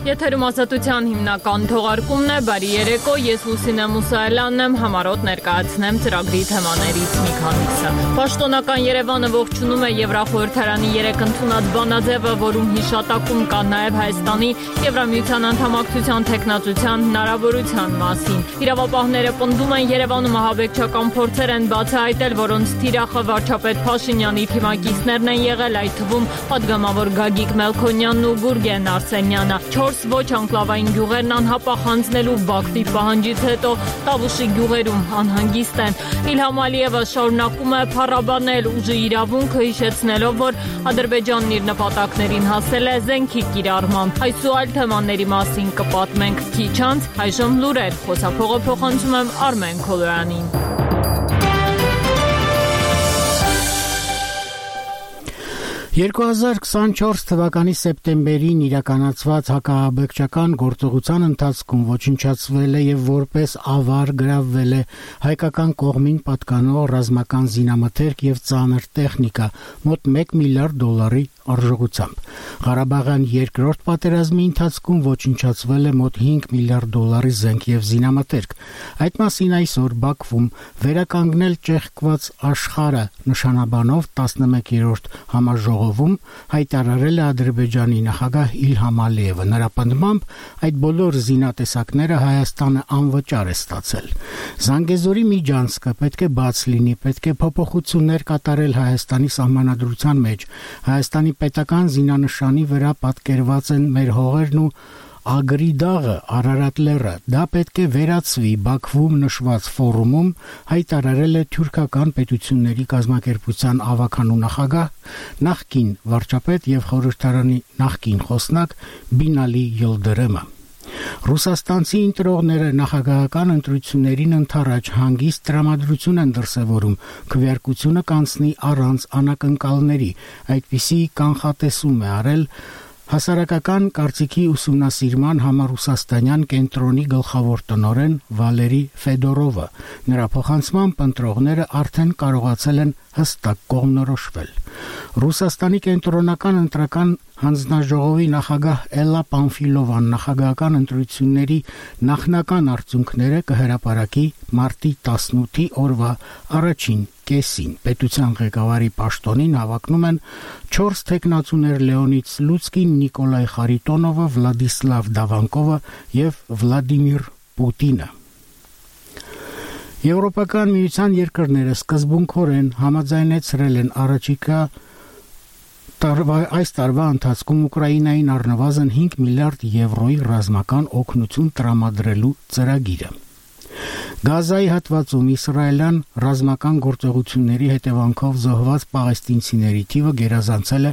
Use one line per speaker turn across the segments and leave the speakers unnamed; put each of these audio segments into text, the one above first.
Եթերում ազատության հիմնական թողարկումն է, բարի երեկո, ես Լուսինե Մուսայելյանն եմ, համառոտ ներկայացնեմ ծրագրի թեմաներից մի քանիսը։ Պաշտոնական Երևանը ողջունում է Եվրախորհրդարանի 3 ընդունած բանաձևը, որում հիշատակում կա նաև Հայաստանի Եվրամիության անդամակցության թեկնածության հնարավորության մասին։ Իրավապահները պնդում են, Երևանում ահաբեկչական փորձեր են բացահայտել, որոնց թիրախը վարչապետ Փաշինյանի թիմակիցներն են եղել, այդ թվում պատգամավոր Գագիկ Մելքոնյանն ու Գուրգեն Արսենյանը։ 4 ոչ անկլավային գյուղերն անհապաղ հանձնելու Բաքվի պահանջից հետո Տավուշի գյուղերում անհանգիստ են։ Իլհամ Ալիևը շարունակում է փառաբանել ուժի իրավունքը, հիշեցնելով, որ Ադրբեջանն իր նպատակներին հասել է զենքի կիրառմամբ։ Այս ու այլ թեմաների մասին կպատմենք քիչ անց, այժմ լուրեր, խոսափողը փոխանցում եմ Արմեն Քոլոյանին։
2024 թվականի սեպտեմբերին իրականացված հակաահաբեկչական գործողության ընթացքում ոչնչացվել է եւ որպես ավար գրավվել է հայկական կողմին պատկանող ռազմական զինամթերք եւ ծանր տեխնիկա մոտ $1 միլիարդ արժողությամբ։ Ղարաբաղյան երկրորդ պատերազմի ընթացքում ոչնչացվել է մոտ $5 միլիարդ զենք եւ զինամթերք։ Այդ մասին այսօր Բաքվում վերականգնել ճեղքված աշխարհը նշանաբանով 11-րդ համաժողովում հայտարարել է Ադրբեջանի նախագահ Իլհամ Ալիևը։ Նրա պնդմամբ այդ բոլոր զինատեսակները Հայաստանը անվճար է ստացել։ Զանգեզուրի միջանցքը պետք է բաց լինի, պետք է փոփոխություններ կատարել Հայաստանի սահմանադրության մեջ։ Հայաստանի պետական զինանշանի վրա պատկերված են մեր հողերն ու Ագրի դաղը, Արարատ լեռը, դա պետք է վերացվի, Բաքվում նշված ֆորումում հայտարարել է թուրքական պետությունների կազմակերպության ավականու նախագահ, նախկին վարչապետ եւ խորհրդարանի նախկին խոսնակ Բինալի Յիլդիրեմը։ Ռուսաստանցի ընտրողները նախագահական ընտրություններին ընդառաջ հանգիստ տրամադրություն են դրսևորում, քվեարկությունը կանցնի առանց անակնկալների, այդպիսի կանխատեսում է արել Հասարակական կարծիքի ուսումնասիրման համառուսաստանյան կենտրոնի գլխավոր տնօրեն Վալերի Ֆեդորովը։ Նրա փոխանցմամբ ընտրողները արդեն կարողացել են հստակ կողմնորոշվել։ Ռուսաստանի կենտրոնական ընտրական հանձնաժողովի նախագահ Էլլա Պանֆիլովան նախագահական ընտրությունների նախնական արդյունքները կհրապարակի մարտի 18-ի օրվա առաջին կեսին։ Պետության ղեկավարի պաշտոնին հավակնում են 4 թեկնածուներ Լեոնիդ Սլուցկին, Նիկոլայ Խարիտոնովը, Վլադիսլավ Դավանկովը եւ Վլադիմիր Պուտինը։ Եվրոպական միության երկրները սկզբունքորեն համաձայնեցրել են առաջիկա այս տարվա ընթացքում Ուկրաինային առնվազն €5 միլիարդ ռազմական օգնություն տրամադրելու ծրագիրը։ Գազայի հատվածում իսրայելյան ռազմական գործողությունների հետևանքով զոհված պաղեստինցիների թիվը գերազանցել է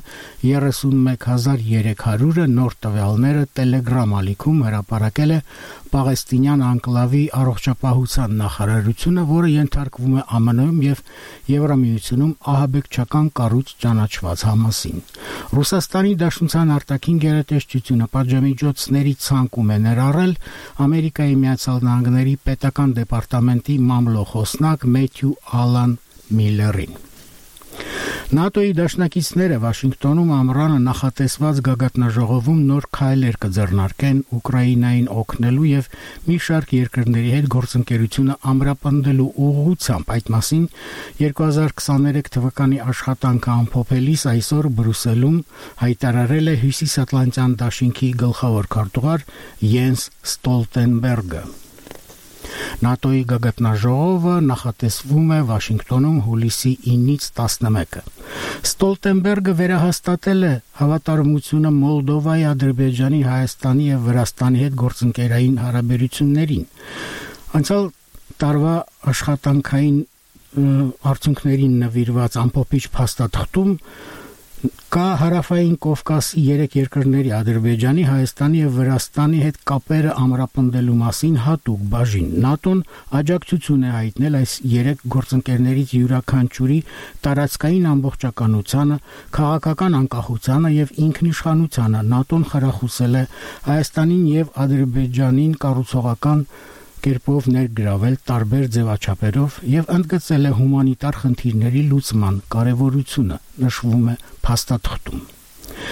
31300-ը, նոր տվյալները Telegram ալիքում հրապարակել է Պաղեստինյան անկլավի առողջապահության նախարարությունը, որը ենթարկվում է ԱՄՆ-ում եւ Եվրամիությունում ահաբեկչական կառույց ճանաչված համասին։ Ռուսաստանի Դաշնության արտաքին գերատեսչությունը պատժամիջոցների ցանկում է ներառել Ամերիկայի Միացյալ Նահանգների պետական դեպարտամենտի մամլոխոսնակ Մեթյու Ալան Միլերին։ ՆԱՏՕ-ի դաշնակիցները Վաշինգտոնում ամռանը նախատեսված գագաթնաժողովում նոր քայլեր կձեռնարկեն Ուկրաինային օգնելու եւ մի շարք երկրների հետ գործընկերությունը ամրապնդելու ուղղությամբ։ Այդ մասին 2023 թվականի աշխատանքը ամփոփելիս այսօր Բրյուսելում հայտարարել է Հյուսիսատլանտյան դաշինքի գլխավոր քարտուղար Յենս Ստոլտենբերգը։ ՆԱՏՕ-ի գագաթնաժողովը նախատեսվում է Վաշինգտոնում հուլիսի 9-ից 11-ը։ Ստոլտենբերգը վերահաստատել է հավատարմությունը Մոլդովայի, Ադրբեջանի, Հայաստանի եւ Վրաստանի հետ գործընկերային հարաբերություններին։ Անցյալ տարվա աշխատանքային արդյունքներին նվիրված ամփոփիչ փաստաթղթում կա Հարավային Կովկասի 3 երկրների Ադրբեջանի, Հայաստանի եւ Վրաստանի հետ կապերը ամրապնդելու մասին հատուկ բաժին։ ՆԱՏՕ-ն աջակցություն է հայտնել այս 3 գործընկերներից յուրաքանչյուրի տարածքային ամբողջականությանը, քաղաքական անկախությանը եւ ինքնիշխանությանը։ ՆԱՏՕ-ն խրախուսել է Հայաստանին եւ Ադրբեջանին կառուցողական կերպով ներգրավել տարբեր ձևաչափերով եւ ընդգծել է հումանիտար խնդիրների լուծման կարեւորությունը, նշվում է փաստաթղթում։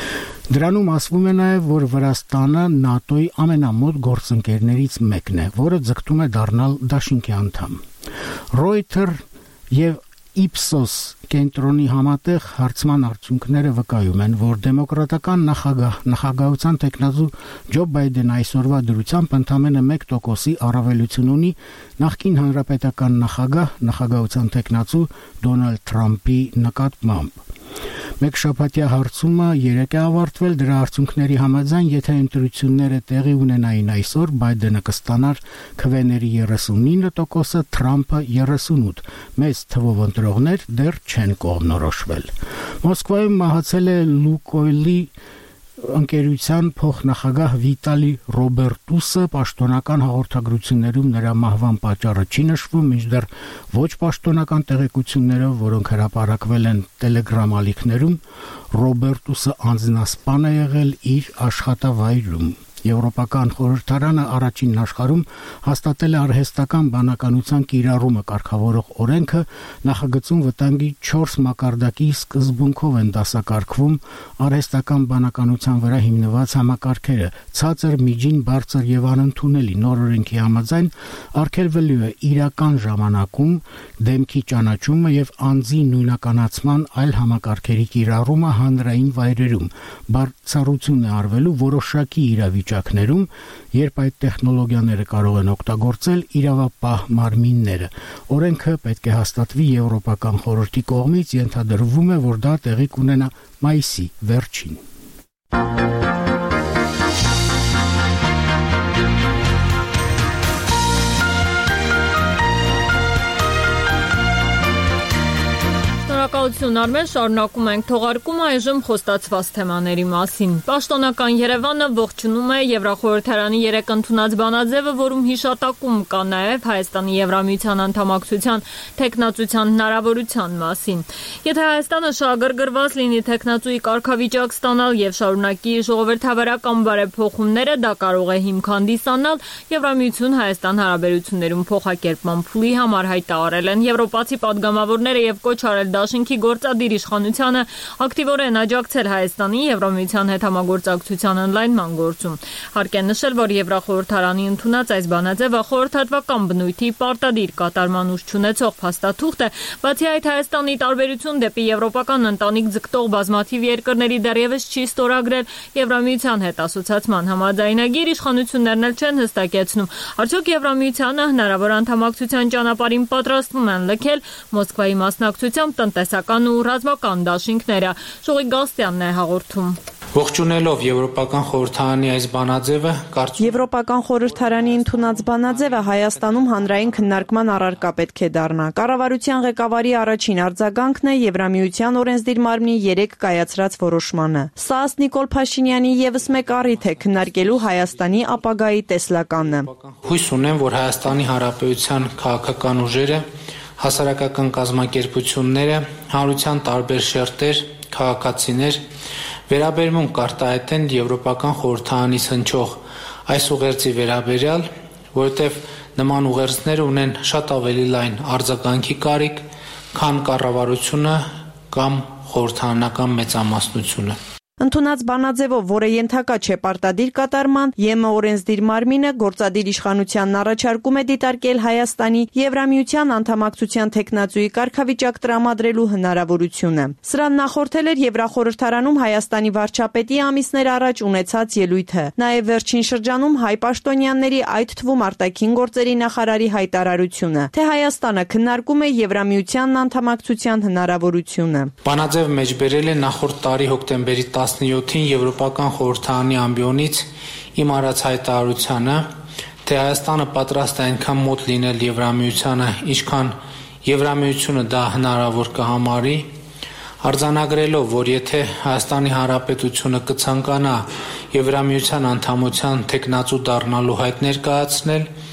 Դրանում ասվում է նաև, որ Վրաստանը ՆԱՏՕ-ի ամենամոտ գործընկերներից մեկն է, որը ձգտում է դառնալ դաշինքի անդամ։ Reuters եւ Ipsos կենտրոնի համատեղ հարցման արդյունքները վկայում են, որ դեմոկրատական նախագահության տեխնազու Ջո Բայդենը այսօրվա դրությամբ ընդամենը 1% առավելություն ունի նախկին հանրապետական նախագահության տեխնազու Դոնալդ Թրամփի նկատմամբ։ Մեկ շաբաթյա հարցումը 3 է ավարտվել, դրա արդյունքների համաձայն, եթե ընտրությունները տեղի ունենային այսօր, Բայդենը կստանար քվեների 39%, Թրամփը 38%, մեծ թվով ընտրողներ դեռ չեն կողմնորոշվել։ Մոսկվայում մահացել է Լուկոյլի ընկերության փոխնախագահ Վիտալի Ռոբերտուսը, պաշտոնական հաղորդագրություններում նրա մահվան պատճառը չի նշվում, մինչդեռ ոչ պաշտոնական տեղեկություններով, որոնք հրապարակվել են Telegram ալիքներում, Ռոբերտուսը անձնասպան է եղել իր աշխատավայրում։ Եվրոպական խորհրդարանը առաջին աշխարհում հաստատել է արհեստական բանականության կիրառումը կարգավորող օրենքը, նախագծում վտանգի 4 մակարդակի սկզբունքով են դասակարգվում արհեստական բանականության վրա հիմնված համակարգերը, ցածր, միջին, բարձր եւ անընդունելի։ Նոր օրենքի համաձայն արգելվելու է իրական ժամանակում դեմքի ճանաչումը եւ անձի նույնականացման այլ համակարգերի կիրառումը հանրային վայրերում։ Բարձրություն է արվելու որոշակի իրավիճակներում, երբ այդ տեխնոլոգիաները կարող են օգտագործել իրավապահ մարմինները։ Օրենքը պետք է հաստատվի Եվրոպական խորհրդի կողմից, ենթադրվում է, որ դա տեղի կունենա մայիսի վերջին։
Շնորհակալություն Արմեն, շարունակում ենք թողարկումը այժմ խոստացված թեմաների մասին։ Պաշտոնական Երևանը ողջունում է Եվրախորհրդարանի 3 ընդունած բանաձևը, որում հիշատակում կա նաև Հայաստանի Եվրամիության անդամակցության թեկնածության հնարավորության մասին։ Եթե Հայաստանը շահագրգռված լինի թեկնածուի կարգավիճակ ստանալ եւ շարունակի ժողովրդավարական բարեփոխումները, դա կարող է հիմք հանդիսանալ Եվրամիություն-Հայաստան հարաբերություններում փոխակերպման փուլի համար, հայտարարել են եվրոպացի падգամավորները եւ կոչ արել Դաշինքի գործադիր իշխանությանը ակտիվորեն աջակցել Հայաստանի Եվրամիության հետ համագործակցության ընդլայնման գործում։ Հարկ է նշել, որ Եվրախորհրդարանի ընդունած այս բանաձևը խորհրդատվական բնույթի պարտադիր կատարման ուժ չունեցող փաստաթուղթ է, բացի այդ Հայաստանի տարբերություն դեպի եվրոպական ընտանիք ձգտող բազմաթիվ երկրների դեռևս չի ստորագրել Եվրամիության հետ ասոցիացման համաձայնագիր, իշխանություններն էլ չեն հստակեցնում, արդյոք Եվրամիությանը հնարավոր անդամակցության ճանապարհին պատրաստվում են լքել Մոսկվայի մասնակցությամբ տնտեսական ու ռազմական դաշինքները։ Շողիկ Գալստյանն է հաղորդում։
Ողջունելով Եվրոպական խորհրդարանի այս բանաձևը,
Եվրոպական խորհրդարանի ընդունած բանաձևը Հայաստանում հանրային քննարկման առարկա պետք է դառնա։ Կառավարության ղեկավարի առաջին արձագանքն է Եվրամիության օրենսդիր մարմնի 3 կայացրած որոշմանը։ Սա ըստ Նիկոլ Փաշինյանի եւս մեկ առիթ է քննարկելու Հայաստանի ապագայի տեսլականը։
Հույս ունեմ, որ Հայաստանի Հանրապետության քաղաքական ուժերը, հասարակական կազմակերպությունները, հանրության տարբեր շերտեր, քաղաքացիներ վերաբերմունք կարտահայտեն Եվրոպական խորհրդարանից հնչող այս ուղերձի վերաբերյալ, որովհետև նման ուղերձները ունեն շատ ավելի լայն արձագանքի կարիք, քան կառավարությունը կամ խորհրդարանական մեծամասնությունը։
Ընդունած բանաձևով, որը ենթակա չէ պարտադիր կատարման, ԵՄ օրենսդիր մարմինը գործադիր իշխանությանն առաջարկում է դիտարկել Հայաստանի Եվրամիության անդամակցության թեկնածուի կարգավիճակ տրամադրելու հնարավորությունը։ Սրան նախորդել էր Եվրախորհրդարանում Հայաստանի վարչապետի ամիսներ առաջ ունեցած ելույթը։ Նաև վերջին շրջանում հայ պաշտոնյաների, այդ թվում արտաքին գործերի նախարարի հայտարարությունը, թե Հայաստանը քննարկում է Եվրամիությանն անդամակցության հնարավորությունը։
Բանաձև մեջբերել է նախորդ տարի հոկտեմբերի 17-ին Եվրոպական խորհրդարանի ամբիոնից իմ արած հայտարարությանը, թե Հայաստանը պատրաստ է այնքան մոտ լինել Եվրամիությանը, ինչքան Եվրամիությունը դա հնարավոր կհամարի, արձանագրելով, որ եթե Հայաստանի Հանրապետությունը կցանկանա Եվրամիության անդամության թեկնածու դառնալու հայտ ներկայացնել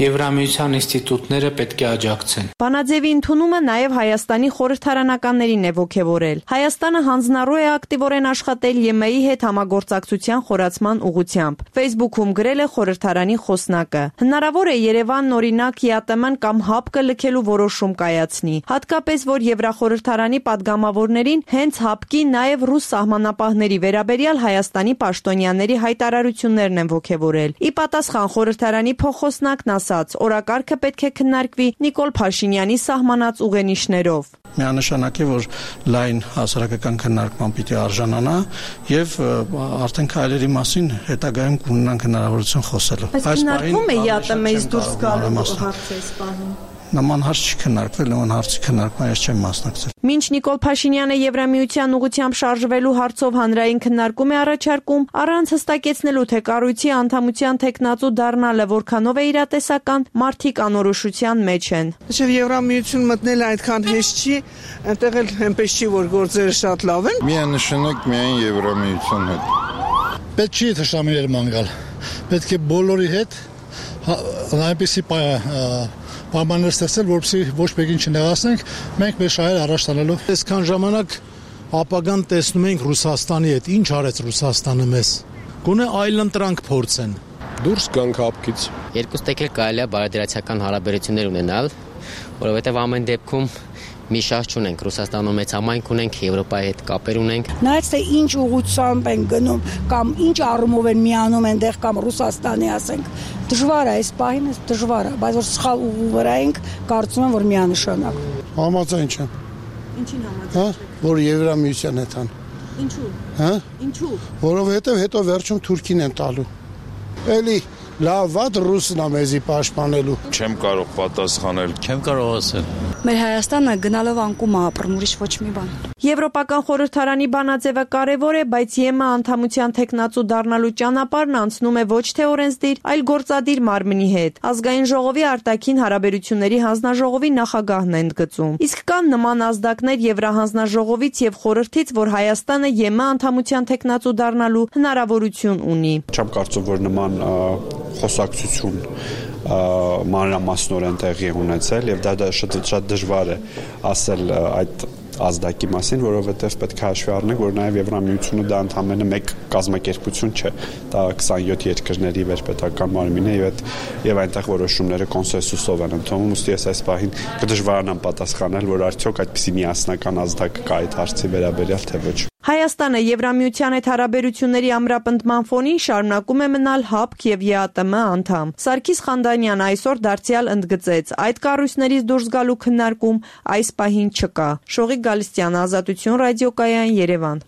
Եվրամիության ինստիտուտները պետք է աջակցեն։
Բանաձևի ընդունումը նաև Հայաստանի խորհրդարանականներին է ոգևորել։ Հայաստանը հանձնառու է ակտիվորեն աշխատել ԵՄ-ի հետ համագործակցության խորացման ուղղությամբ։ Facebook-ում գրել է խորհրդարանի խոսնակը։ Հնարավոր է Երևանն օրինակ ԵԱՏՄ-ն կամ ՀԱՊԿ լքելու որոշում կայացնի, հատկապես որ Եվրախորհրդարանի падգամավորներին հենց ՀԱՊԿ-ի նաև ռուս սահմանապահների վերաբերյալ Հայաստանի պաշտոնյաների հայտարարություններն են ոգևորել։ Ի պատասխան խորհրդարանի փոխխոսնակն ասաց, օրակարգը պետք է քննարկվի Նիկոլ Փաշինյանի սահմանած ուղենիշներով։
Միանշանակ է, որ լայն հասարակական քննարկման պիտի արժանանա եւ արդեն քայլերի մասին հետագայում կունենանք հնարավորություն խոսելու։
Բայց քննարկվում է ԵԱՏՄ-ից դուրս գալու հարցը այս պահին։
Նման հարց չի քննարկվել, նման հարցի քննարկման ես չեմ մասնակցել։
Մինչ Նիկոլ Փաշինյանը Եվրամիության ուղղությամբ շարժվելու հարցով հանրային քննարկում է առաջարկում, առանց հստակեցնելու, թե կառույցի անդամության տեխնացու դառնալը որքանով է իրատեսական, մարդիկ անորոշության մեջ են։
Ինչեւ Եվրամիություն մտնելը այդքան հեշտ չի, այնտեղ էլ այնպես չի, որ գործերը շատ լավ են։
Միանշանակ միայն Եվրամիության հետ։ Պետք չի թշնամիներ մանգալ։ Պետք է բոլորի հետ այնպեսի պայմաններ ստեղծել, որպեսզի ոչ մեկին չնեղացնենք, մենք մեր շահերը առաջ տանելով։ Այսքան ժամանակ ապագան տեսնում ենք Ռուսաստանի հետ, ինչ արեց Ռուսաստանը մեզ։ Գոնե այլընտրանք փորձեն։
Դուրս գանք ՀԱՊԿ-ից։
Երկուստեք էլ կարելի է բարեդրացիական հարաբերություններ ունենալ, որովհետև ամեն դեպքում մի շահ չունենք, Ռուսաստանում մեծ համայնք ունենք, Եվրոպայի հետ կապեր ունենք։
Նայած թե ինչ ուղղությամբ են գնում կամ ինչ առումով են միանում այնտեղ կամ Ռուսաստանի ասենք, դժվար է, այս պահին է դժվար է, բայց որ սխալ ուղու վրա ենք, կարծում եմ որ միանշանակ։
Համաձայն չեմ։
Ինչին համաձայն։
Որ Եվրամիության հետ ան։
Ինչու։ Ինչու։
Որովհետև հետո վերջում Թուրքին են տալու։ Էլի լավ վատ ռուսն է մեզի պաշտպանելու։
Չեմ կարող պատասխանել, չեմ կարող ասել։
Մեր Հայաստանը գնալով անկում է ապրում, ուրիշ ոչ մի բան։
Եվրոպական խորհրդարանի բանաձևը կարևոր է, բայց ԵՄ անդամության տեխնացու դառնալու ճանապարհն անցնում է ոչ թե օրենսդիր, այլ գործադիր մարմնի հետ։ Ազգային ժողովի արտաքին հարաբերությունների հանձնաժողովի նախագահն է ընդգծում։ Իսկ կան նման ազդակներ Եվրահանձնաժողովից եւ խորհրդից, որ Հայաստանը ԵՄ անդամության տեխնացու դառնալու հնարավորություն ունի։
Չեմ կարծում, որ նման խոսակցություն մանրամասնորեն տեղի ունեցել եւ դա շատ դժվար է ասել այդ ազդակի մասին, որովհետև պետք է հաշվի առնենք, որ նաև Եվրամիությունը դա ընդամենը մեկ կազմակերպություն չէ, դա 27 երկրների վերպետական մարմին է եւ այնտեղ որոշումները կոնսենսուսով են ընդունվում, ուստի ես այս պահին կդժվարանամ պատասխանել, որ արդյոք այդպիսի միասնական ազդակ կա այդ հարցի վերաբերյալ թե ոչ։
Հայաստանը Եվրամիության հետ հարաբերությունների ամրապնդման ֆոնին շարունակում է մնալ ՀԱՊԿ եւ ԵԱՏՄ անդամ։ Սարգիս Խանդանյանը այսօր դարձյալ ընդգծեց, այդ կառույցներից դուրս գալու քննարկում այս պահին չկա։ Շողիկ Գալստյան, Ազատություն ռադիոկայան, Երևան։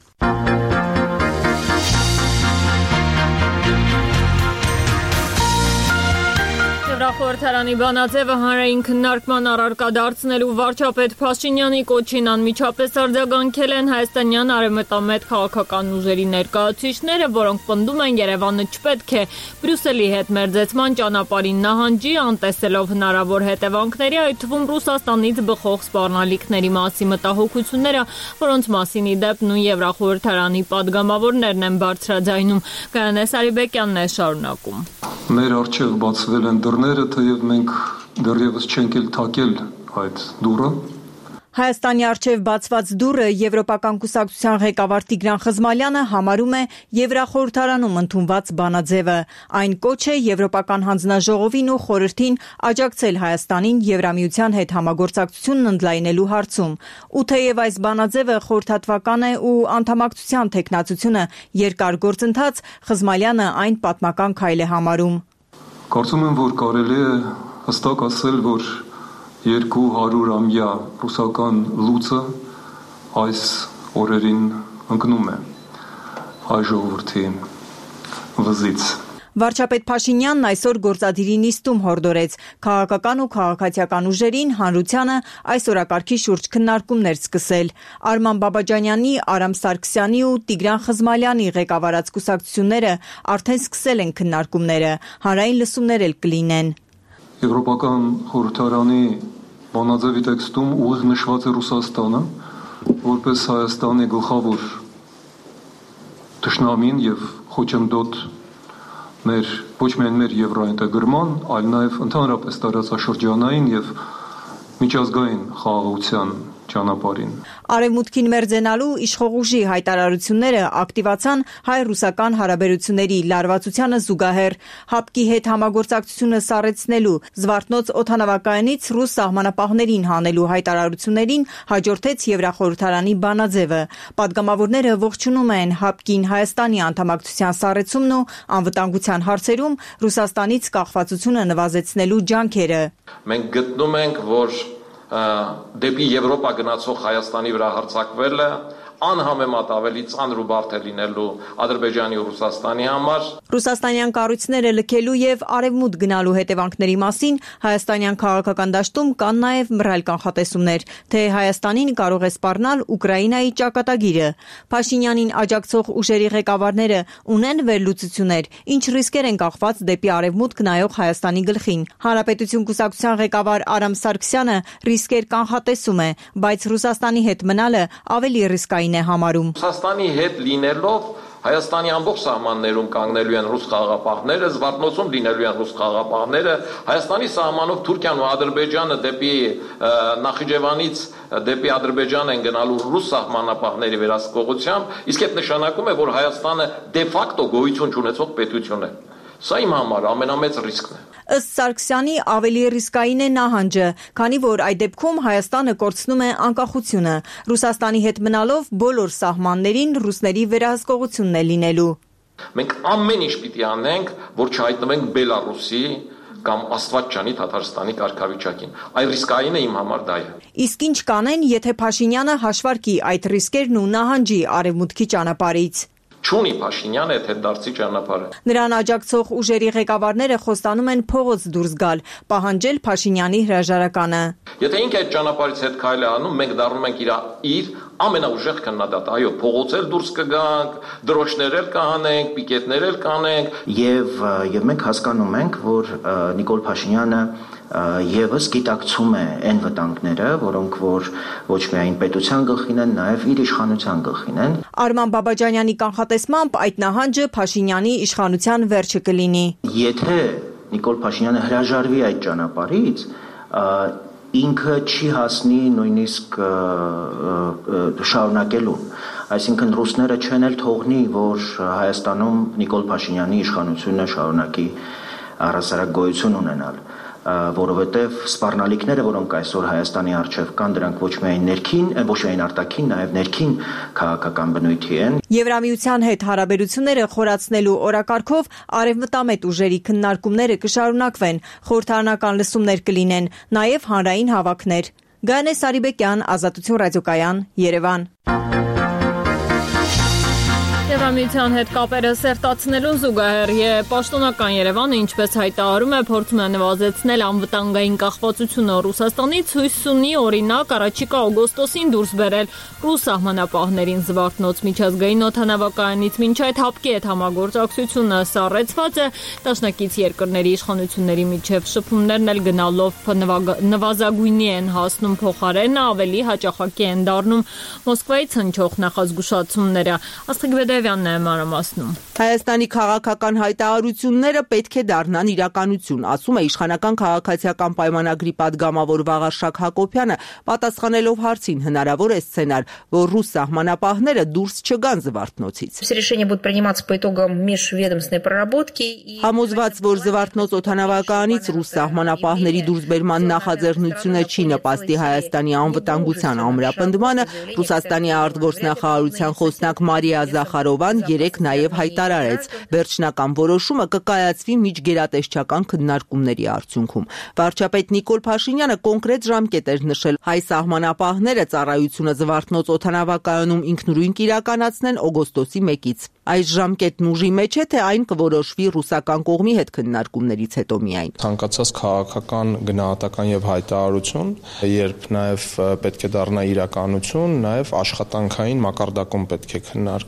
Խորհրդարանի բանաձևը հանրային քննարկման առարկա դարձնելու վարչապետ Փաշինյանի կոչին անմիջապես արձագանքել են հայաստանյան արևմտամետ քաղաքական ուժերի ներկայացուցիչները, որոնք պնդում են Երևանը չպետք է Բրյուսելի հետ մերձեցման ճանապարհին նահանջի, անտեսելով հնարավոր հետևանքների, այդ թվում Ռուսաստանից բխող սպառնալիքների մասի մտահոգությունները, որոնց մասին ի դեպ նույն Եվրախորհրդարանի падգամավորներն են բարձրաձայնում։ Գայանե Սարիբեկյանն է շարունակում։
Մեր առջև բացվել են դռները, թեև մենք դեռևս չենք էլ թակել այդ դուռը։
Հայաստանի առջև բացված դուռը Եվրոպական կուսակցության ղեկավար Տիգրան Խզմալյանը համարում է Եվրախորհրդարանում ընդունված բանաձևը։ Այն կոչ է Եվրոպական հանձնաժողովին ու խորհրդին աջակցել Հայաստանին Եվրամիության հետ համագործակցությունն ընդլայնելու հարցում։ Ու թեև այս բանաձևը խորհրդատվական է ու անդամակցության տեխնացությունը երկար գործընթաց, Խզմալյանը այն պատմական քայլ է համարում։
Կարծում եմ, որ կարելի է հստակ ասել, որ 200-ամյա ռուսական լուծը այս օրերին ընկնում է հայ ժողովրդի վզից։
Վարչապետ Փաշինյանն այսօր գործադիրի նիստում հորդորեց քաղաքական ու քաղաքացիական ուժերին հանրությանը այս օրակարգի շուրջ քննարկումներ սկսել։ Արման Բաբաջանյանի, Արամ Սարգսյանի ու Տիգրան Խզմալյանի ղեկավարած կուսակցությունները արդեն սկսել են քննարկումները, հանրային լսումներ էլ կլինեն։
Եվրոպական խորհրդարանի բանաձևի տեքստում ուղիղ նշված է Ռուսաստանը, որպես Հայաստանի գլխավոր թշնամին եւ խոչընդոտ ոչ միայն մեր եվրոինտեգրման, այլ նաև ընդհանրապես տարածաշրջանային եւ միջազգային խաղաղության ճանապարհին։
Արևմուտքին մերձենալու իշխող ուժի հայտարարությունները ակտիվացան հայ-ռուսական հարաբերությունների լարվածությանը զուգահեռ ՀԱՊԿ-ի հետ համագործակցությունը սառեցնելու Զվարթնոց օդանավակայանից ռուս սահմանապահներին հանելու հայտարարություններին հաջորդեց Եվրախորհրդարանի բանաձևը։ Պատգամավորները ողջունում են ՀԱՊԿ-ին Հայաստանի անդամակցության սառեցումն ու անվտանգության հարցերում Ռուսաստանից կախվածությունը նվազեցնելու ջանքերը։
Մենք գտնում ենք, որ դեպի Եվրոպա գնացող Հայաստանի վրա հարձակվելը անհամեմատ ավելի ծանր ու բարդ է լինելու Ադրբեջանի ու Ռուսաստանի համար։
Ռուսաստանյան կառույցները լքելու եւ արևմուտք գնալու հետևանքների մասին հայաստանյան քաղաքական դաշտում կան նաեւ մռայլ կանխատեսումներ, թե Հայաստանին կարող է սպառնալ Ուկրաինայի ճակատագիրը։ Փաշինյանին աջակցող ուժերի ղեկավարները ունեն վերլուծություններ, ինչ ռիսկեր են կախված դեպի արևմուտք նայող Հայաստանի գլխին։ Հանրապետություն կուսակցության ղեկավար Արամ Սարգսյանը ռիսկեր կանխատեսում է, բայց Ռուսաստանի հետ մնալը ավելի ռիսկային է համարում։
Ռուսաստանի հետ լինելով Հայաստանի ամբողջ սահմաններում կանգնելու են ռուս խաղաղապահները, Զվարթնոցում լինելու են ռուս խաղաղապահները, Հայաստանի սահմանով Թուրքիան ու Ադրբեջանը դեպի Նախիջևանից դեպի Ադրբեջան են գնալու ռուս սահմանապահների վերահսկողությամբ, իսկ այդ նշանակում է, որ Հայաստանը դե ֆակտո գոյություն չունեցող պետություն է։ Սա իմ համար ամենամեծ ռիսկն է։
Ըստ Սարգսյանի ավելի ռիսկային է նահանջը, քանի որ այդ դեպքում Հայաստանը կորցնում է անկախությունը։ Ռուսաստանի հետ մնալով բոլոր սահմաններին ռուսների վերահսկողությունն է լինելու։
Մենք ամեն ինչ պիտի անենք, որ չհայտնվենք Բելարուսի կամ Աստվածչանի Թաթարստանի կարգավիճակին։ Այ ռիսկային է իմ համար դա է։
Իսկ ինչ կանեն, եթե Փաշինյանը հաշվարկի այդ ռիսկերն ու նահանջի արևմուտքի ճանապարհից։
Չունի Փաշինյանը այդ դարձի ճանապարհը։
Նրան աջակցող ուժերի ղեկավարները խոստանում են փողոց դուրս գալ, պահանջել Փաշինյանի հրաժարականը։
Եթե ինքը այդ ճանապարհից հետ քայլ է անում, մենք դառնում ենք իր ամենաուժեղ քննադատը։ Այո, փողոց էլ դուրս կգանք, դրոշներ էլ կհանենք, պիկետներ էլ կանենք։
Եվ մենք հասկանում ենք, որ Նիկոլ Փաշինյանը եւս գիտակցում է այն վտանգները, որոնք որ ոչ միայն պետության գլխին են, նաեւ իր իշխանության գլխին են։
Արման Բաբաջանյանի կանխատեսմամբ այդ նահանջը Փաշինյանի իշխանության վերջը կլինի։
Եթե Նիկոլ Փաշինյանը հրաժարվի այդ ճանապարհից, ինքը չի հասնի նույնիսկ շարունակելուն։ Այսինքն ռուսները չեն էլ թողնի, որ Հայաստանում Նիկոլ Փաշինյանի իշխանությունը շարունակի առհասարակ գոյություն ունենալ, որովհետև սպառնալիքները, որոնք այսօր Հայաստանի առջև կան, դրանք ոչ միայն արտաքին, նաև ներքին քաղաքական բնույթի են։
Եվրամիության հետ հարաբերությունները խորացնելու օրակարգով արևմտամետ ուժերի քննարկումները կշարունակվեն, խորհրդարանական լսումներ կլինեն, նաև հանրային հավաքներ։ Գայանե Սարիբեկյան, Ազատություն ռադիոկայան, Երևան։
Եվրամիության հետ կապերը սերտացնելու զուգահեռ պաշտոնական Երևանը, ինչպես հայտարարում է, փորձում է նվազեցնել անվտանգային կախվածությունը Ռուսաստանից, հույս ունի օրինակ առաջիկա օգոստոսին դուրս բերել ռուս սահմանապահներին Զվարթնոց միջազգային օդանավակայանից։ Մինչ այդ ՀԱՊԿ-ի հետ համագործակցությունը սառեցված է, դաշնակից երկրների իշխանությունների միջև շփումներն էլ գնալով նվազագույնի են հասնում, փոխարենը ավելի հաճախակի են դառնում Մոսկվայից հնչող նախազգուշացումները։ Աստղիկվեդևյանն է մանրամասնում։
Հայաստանի քաղաքական հայտարարությունները պետք է դառնան իրականություն, ասում է իշխանական քաղաքացիական պայմանագրի պատգամավոր Վաղարշակ Հակոբյանը, պատասխանելով հարցին հնարավոր է սցենար, որ ռուս սահմանապահները դուրս չգան Զվարթնոցից։ Համոզված, որ Զվարթնոց օդանավակայանից ռուս սահմանապահների դուրսբերման նախաձեռնությունը չի նպաստի Հայաստանի անվտանգության ամրապնդմանը, Ռուսաստանի արտգործնախարարության խոսնակ Մարիա Զախարովան երեկ նաև հայտարարեց, վերջնական որոշումը կկայացվի միջգերատեսչական քննարկումների արդյունքում։ Վարչապետ Նիկոլ Փաշինյանը կոնկրետ ժամկետ էր նշել հայ սահմանապահները ծառայությունը Զվարթնոց օդանավակայանում ինքնուրույն կիրականացնեն օգոստոսի 1-ից։ Այս ժամկետն ուժի մեջ է, թե այն կորոշվի ռուսական կողմի հետ քննարկումներից հետո միայն։
Ցանկացած քաղաքական գնահատական եւ հայտարարություն, երբ նաեւ պետք է դառնա իրականություն, նաեւ աշխատանքային մակարդակում պետք է քննարկվի։ Ես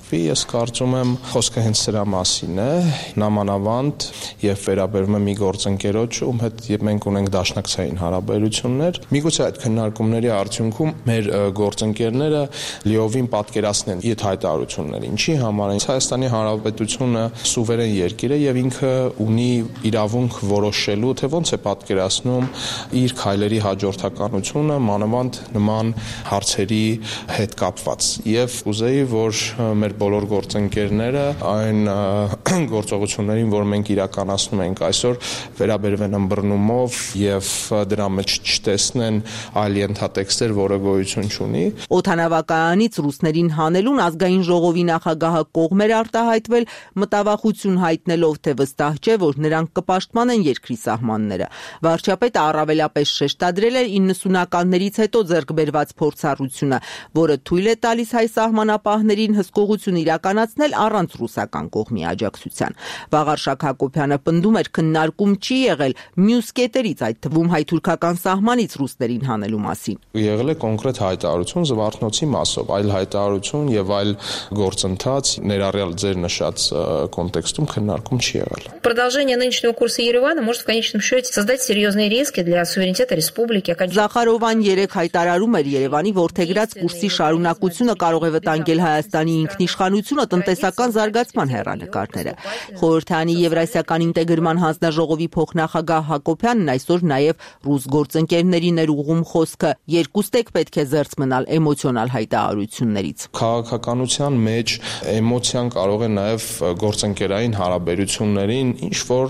կարծում եմ խոսքը հենց սրա մասին է, նամանավանդ եւ վերաբերում է մի գործընկերոջ, ում հետ մենք ունենք դաշնակցային հարաբերություններ։ Միգուցե այդ քննարկումների արդյունքում մեր գործընկերները լիովին պատկերացնեն իդ հայտարարությունները։ Ինչի համար է Հայաստանի Հանրապետությունը սուվերեն երկիր է եւ ինքը ունի իրավունք որոշելու, թե ոնց է պատկերացնում իր քայլերի հաջորդականությունը մանավանդ նման հարցերի հետ կապված։ Եվ ուզեի, որ մեր բոլոր գործընկերները այն գործողություններին, որ մենք իրականացնում ենք այսօր, վերաբերվեն ըմբռնումով եւ դրա մեջ չտեսնեն այլ ենթատեքստեր, որը գոյություն չունի։
Օդանավակայանից ռուսներին հանելուն ազգային ժողովի նախագահը կողմ էր արտահայտվել, մտավախություն հայտնելով, թե վստահ չէ, որ նրանք կպաշտպանեն երկրի սահմանները։ Վարչապետը առավելապես շեշտադրել էր 90-ականներից հետո ձեռք բերված փորձառությունը, որը թույլ է տալիս հայ սահմանապահներին հսկողություն իրականացնել առանց ռուսական կողմի աջակցության։ Վաղարշակ Հակոբյանը պնդում էր, քննարկում չի եղել մյուս կետերից, այդ թվում հայ-թուրքական սահմանից ռուսներին հանելու մասին։
Եղել է կոնկրետ հայտարարություն Զվարթնոցի մասով, այլ հայտարարություն եւ այլ գործընթաց ներառյալ ձեր նշած կոնտեքստում քննարկում չի եղել։
Продолжение нынешнего курса Еревана может в конечном счете создать серьезные риски для суверенитета республики.
Զախարովան երեք հայտարարում էր Երևանի ворթեգրած կուրսի շարունակությունը կարող է վտանգել Հայաստանի ինքնիշխանությունը, տնտեսական զարգացման հեռանկարները։ Խորհրդանի Եվրասիական ինտեգրման հանձնաժողովի փոխնախագահ Հակոբյանն այսօր նաև ռուս գործընկերներին էր ուղղում խոսքը. երկուստեք պետք է զերծ մնալ էմոցիոնալ հայտարարություններից։
Քաղաքականության մեջ էմոցիան կարող է նաև գործընկերային հարաբերություններին ինչ որ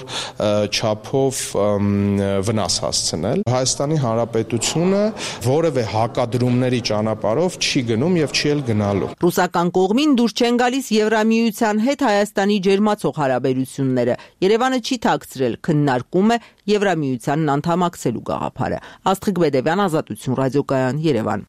չափով վնաս հասցնել։ Հայաստանի Հանրապետությունը որևէ հակադրումների ճանապարհով չի գնում եւ չի էլ գնալու։
Ռուսական կողմին դուրս չեն գալիս Եվրամիության հետ Հայաստանի ջերմացող հարաբերությունները։ Երևանը չի թաքցրել, քննարկում է Եվրամիությանն անդամակցելու գաղափարը։ Աստղիկ Բեդևյան, Ազատություն ռադիոկայան, Երևան։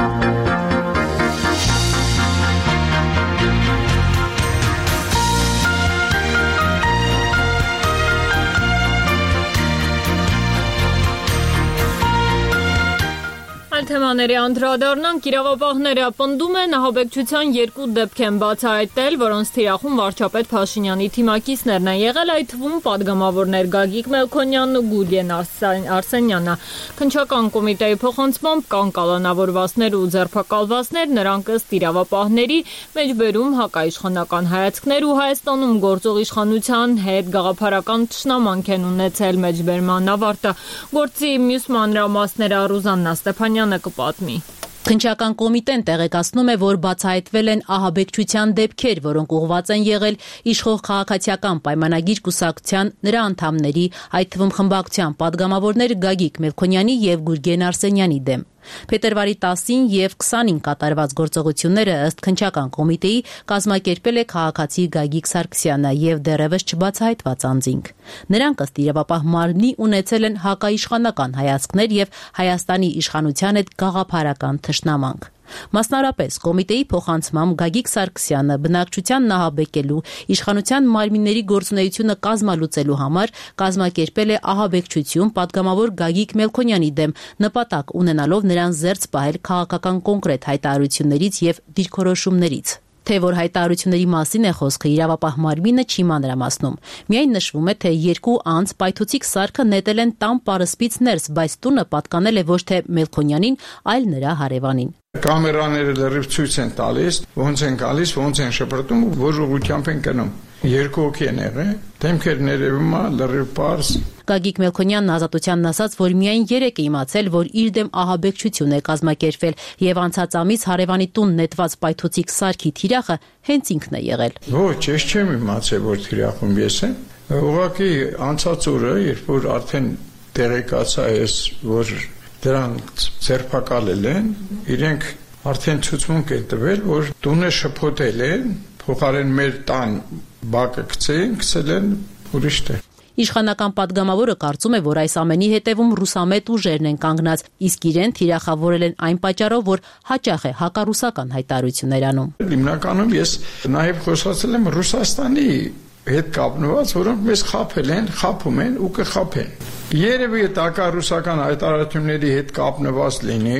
Թեմաների անդրադառնանք, իրավապահները պնդում են ահաբեկչության երկու դեպք են բացահայտել, որոնց թիրախում վարչապետ Փաշինյանի թիմակիցներն են եղել, այդ թվում պատգամավորներ Գագիկ Մելքոնյանն ու Գուրգեն Արսենյանը։ Քննչական կոմիտեի փոխանցմամբ կան կալանավորվածներ ու ձերբակալվածներ, նրանք ըստ իրավապահների մեջբերում հակաիշխանական հայացքներ ու Հայաստանում գործող իշխանության հետ գաղափարական թշնամանք են ունեցել մեջբերման ավարտը։ Գործի մյուս մանրամասները Ռուզաննա Ստեփանյանը կպատմի։
Քննչական կոմիտեն տեղեկացնում է, որ բացահայտվել են ահաբեկչության դեպքեր, որոնք ուղղված են եղել իշխող քաղաքացիական պայմանագիր կուսակցության նրա անդամների, այդ թվում խմբակցության պատգամավորներ Գագիկ Մելքոնյանի եւ Գուրգեն Արսենյանի դեմ։ Փետրվարի 10-ին եւ 20-ին կատարված գործողությունները ըստ քննչական կոմիտեի կազմակերպել է քաղաքացի Գագիկ Սարգսյանը եւ դեռևս չբացահայտված անձինք։ Նրանք ըստ իրավապահ մարմնի ունեցել են հակաիշխանական հայացքներ եւ Հայաստանի իշխանության հետ գաղափարական թշնամանք։ Մասնարապես կոմիտեի փոխանցմամբ Գագիկ Սարգսյանը բնակչությանն ահաբեկելու, իշխանության մարմինների գործունեությունը կազմալուծելու համար կազմակերպել է ահաբեկչություն պատգամավոր Գագիկ Մելքոնյանի դեմ, նպատակ ունենալով նրան զերծ պահել քաղաքական կոնկրետ հայտարարություններից եւ դիրքորոշումներից։ Թե որ հայտարարությունների մասին է խոսքը, իրավապահ մարմինը չի մանրամասնում։ Միայն նշվում է, թե երկու անձ պայթուցիկ սարքը նետել են տան պարսպից ներս, բայց տունը պատկանել է ոչ թե Մելքոնյանին, այլ նրա հարևանին։
Կամերաները լրիվ ցույց են տալիս, ոնց են գալիս, ոնց են շպրտում, որ ուղղությամբ են գնում։ Երկու հոգի են եղել, դեմքեր ներևում է լրիվ պարզ։
Գագիկ Մելքոնյանն Ազատությանն ասաց, որ միայն 3 է իմացել, որ իր դեմ ահաբեկչություն է կազմակերպվել եւ անցած ամիս հարևանի տուն նետված պայթուցիկ սարքի թիրախը հենց ինքն է եղել։
Ոչ, ես չեմ իմացել, որ թիրախում ես եմ։ Ուղղակի անցած օրը, երբ որ արդեն տեղեկացա ես, որ դրանք ձերբակալել են, իրենք արդեն ցուցմունք են տվել, որ տունը շփոթել են, փոխարեն մեր տան բակը գցել են ուրիշ տեղ։
Իշխանական պատգամավորը կարծում է, որ այս ամենի հետևում ռուսամետ ուժերն են կանգնած, իսկ իրեն թիրախավորել են այն պատճառով, որ հաճախ է հակառուսական հայտարարություններ անում։
Հիմնականում ես նաև խոսացել եմ Ռուսաստանի հետ կապնված, որոնք մեզ խաբել են, խաբում են ու կխաբեն։ Երևի այդ հակառուսական հայտարարությունների հետ կապնված լինի,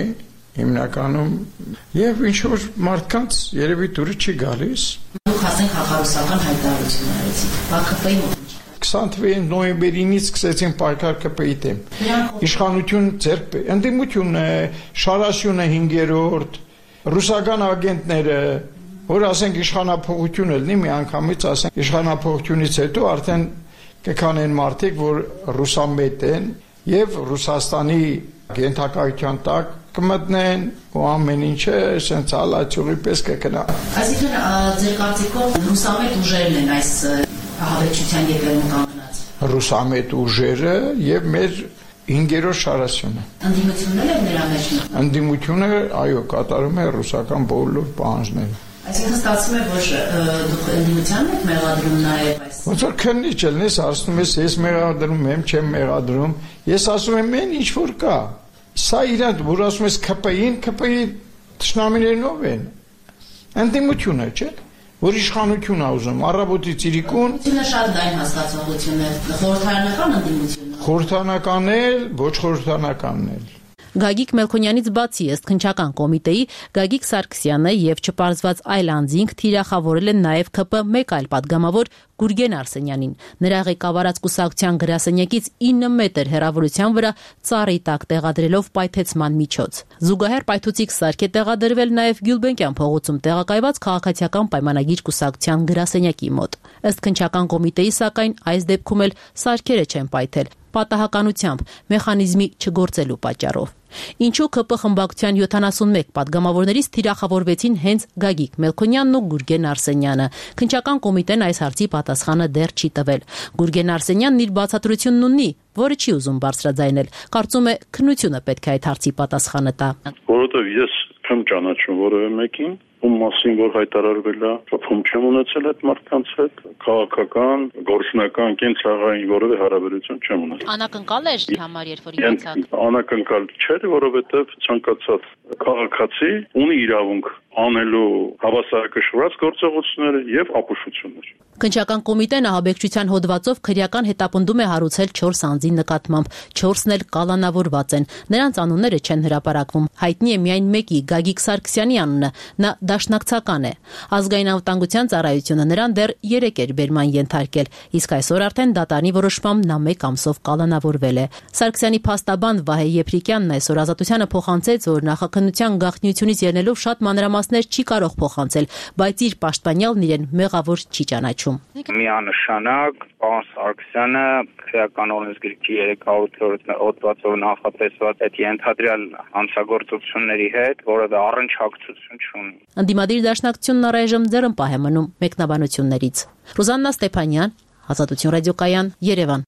հիմնականում եւ ինչ որ մարդկանց երևի դուրը չի գալիս։
Դուք ասենք հակառուսական հայտարարություն արեցիք։ ԲԿՊ-ի մոտ
20 նոյեմբերինից սկսեցին պայքար ԿՊ-ի դեմ։ Իշխանություն ձեռք ընդդիմությունը, Շարասյունը 5-րդ, ռուսական ագենտները, որ ասենք իշխանապողություն լինի, մի անգամից ասենք իշխանապողությունից հետո արդեն կքանեն մարդիկ, որ ռուսամետ են եւ Ռուսաստանի գենթակայության տակ կմտնեն ու ամեն ինչը ասենց ալաչուղի պես կգնա։
Այսինքն ձեր կարծիքով ռուսամետ ուժերն են այս ահաբեկչության ետևում կանգնած։
Ռուսամետ ուժերը եւ մեր 5-րդ Շարասյունը։
Ընդդիմությունն էլ նրա մեջ։
Ընդդիմությունը, այո, կատարում է ռուսական բոլոր պահանջները։
Այսինքն ստացվում է, որ դուք ընդդիմությանն եք մեղադրում նաև այս։
Ոնց որ քննիչ ելնես, ասում ես ես մեղադրում եմ, չեմ մեղադրում։ Ես ասում եմ, մեն ինչ որ կա։ Սա իրան, որ ասում ես ԿՊ-ին, ԿՊ-ի թշնամիներն ով են։ Ընդդիմությունը, չէ՞։ Որ իշխանություն ա ուզում, առավոտի ծիրիկուն։
Ընդդիմությունը շատ լայն հասկացողություն է, խորհրդարանական ընդդիմություն։
Խորհրդարանական էլ, ոչ խորհրդարանական էլ։
Գագիկ Մելքոնյանից բացի ըստ քննչական կոմիտեի Գագիկ Սարգսյանը եւ չպարզված այլ անձինք թիրախավորել են նաեւ ԿՊ մեկ այլ падգամավոր Գուրգեն Արսենյանին։ Նրա ղեկավարած կուսակցության գրասենյակից 9 մետր հեռավորության վրա ծառի տակ տեղադրելով պայթեցման միջոց։ Զուգահեռ պայթուցիկ սարք է տեղադրվել նաեւ Գյուլբենկյան փողոցում տեղակայված քաղաքացիական պայմանագիր կուսակցության գրասենյակի մոտ։ Ըստ քննչական կոմիտեի սակայն այս դեպքում էլ սարքերը չեն պայթել պատահականությամբ մեխանիզմի չգործելու պատճառով։ Ինչու ԿՊ խմբակցության 71 падգամավորներից թիրախավորվեցին հենց Գագիկ Մելքոնյանն ու Գուրգեն Արսենյանը։ Քննչական կոմիտեն այս հարցի պատասխանը դեռ չի տվել։ Գուրգեն Արսենյանն իր բացատրությունն ունի, որը չի ուզում բարձրաձայնել։ Կարծում է քննությունը պետք է այդ հարցի պատասխանը տա։
Որովհետև ես չեմ ճանաչում որևէ մեկին, ում մասին որ հայտարարվել է, ում չեմ ունեցել այդ մարդկանց հետ, քաղաքական, գործնական, կենցաղային որևէ հարաբերություն չեմ ունեցել։
Անակնկալ էր համար, երբ որ իրացաք։
Անակնկալ չէր, որովհետև ցանկացած քաղաքացի ունի իրավունք անելու հավասարակշռված գործողությունները եւ ապուշություններ։
Քննչական կոմիտեն ահաբեկչության հոդվածով քրեական հետապնդում է հարուցել 4 անձի նկատմամբ, 4-ն էլ կալանավորված են։ Նրանց անունները չեն հրապարակվում։ Հայտնի է միայն մեկի՝ Գագիկ Սարգսյանի անունը։ Նա դաշնակցական է։ Ազգային անվտանգության ծառայությունը նրան դեռ 3 էր բերման ենթարկել, իսկ այսօր արդեն դատարանի որոշմամբ նա 1 ամսով կալանավորվել է։ Սարգսյանի փաստաբան Վահե Եփրիկյանն այսօր Ազատությանը փոխանցեց, որ նախաքննության գաղտնիությունից ելնելով շատ մանրամասներ չի կարող փոխանցել, բայց իր պաշտպանյալն իրեն մեղավոր չի ճանաչում։
Միանշանակ պարոն Սարգսյանը քրեական օրենսգրքի 300-րդ հոդվածով նախատեսված այդ ենթադրյալ հանցագործությունների հետ որևէ առնչակցություն չունի։
Ընդդիմադիր դաշնակցությունն առայժմ ձեռնպահ է մնում մեկնաբանություններից։ Ռուզաննա Ստեփանյան, Ազատություն ռադիոկայան, Երևան։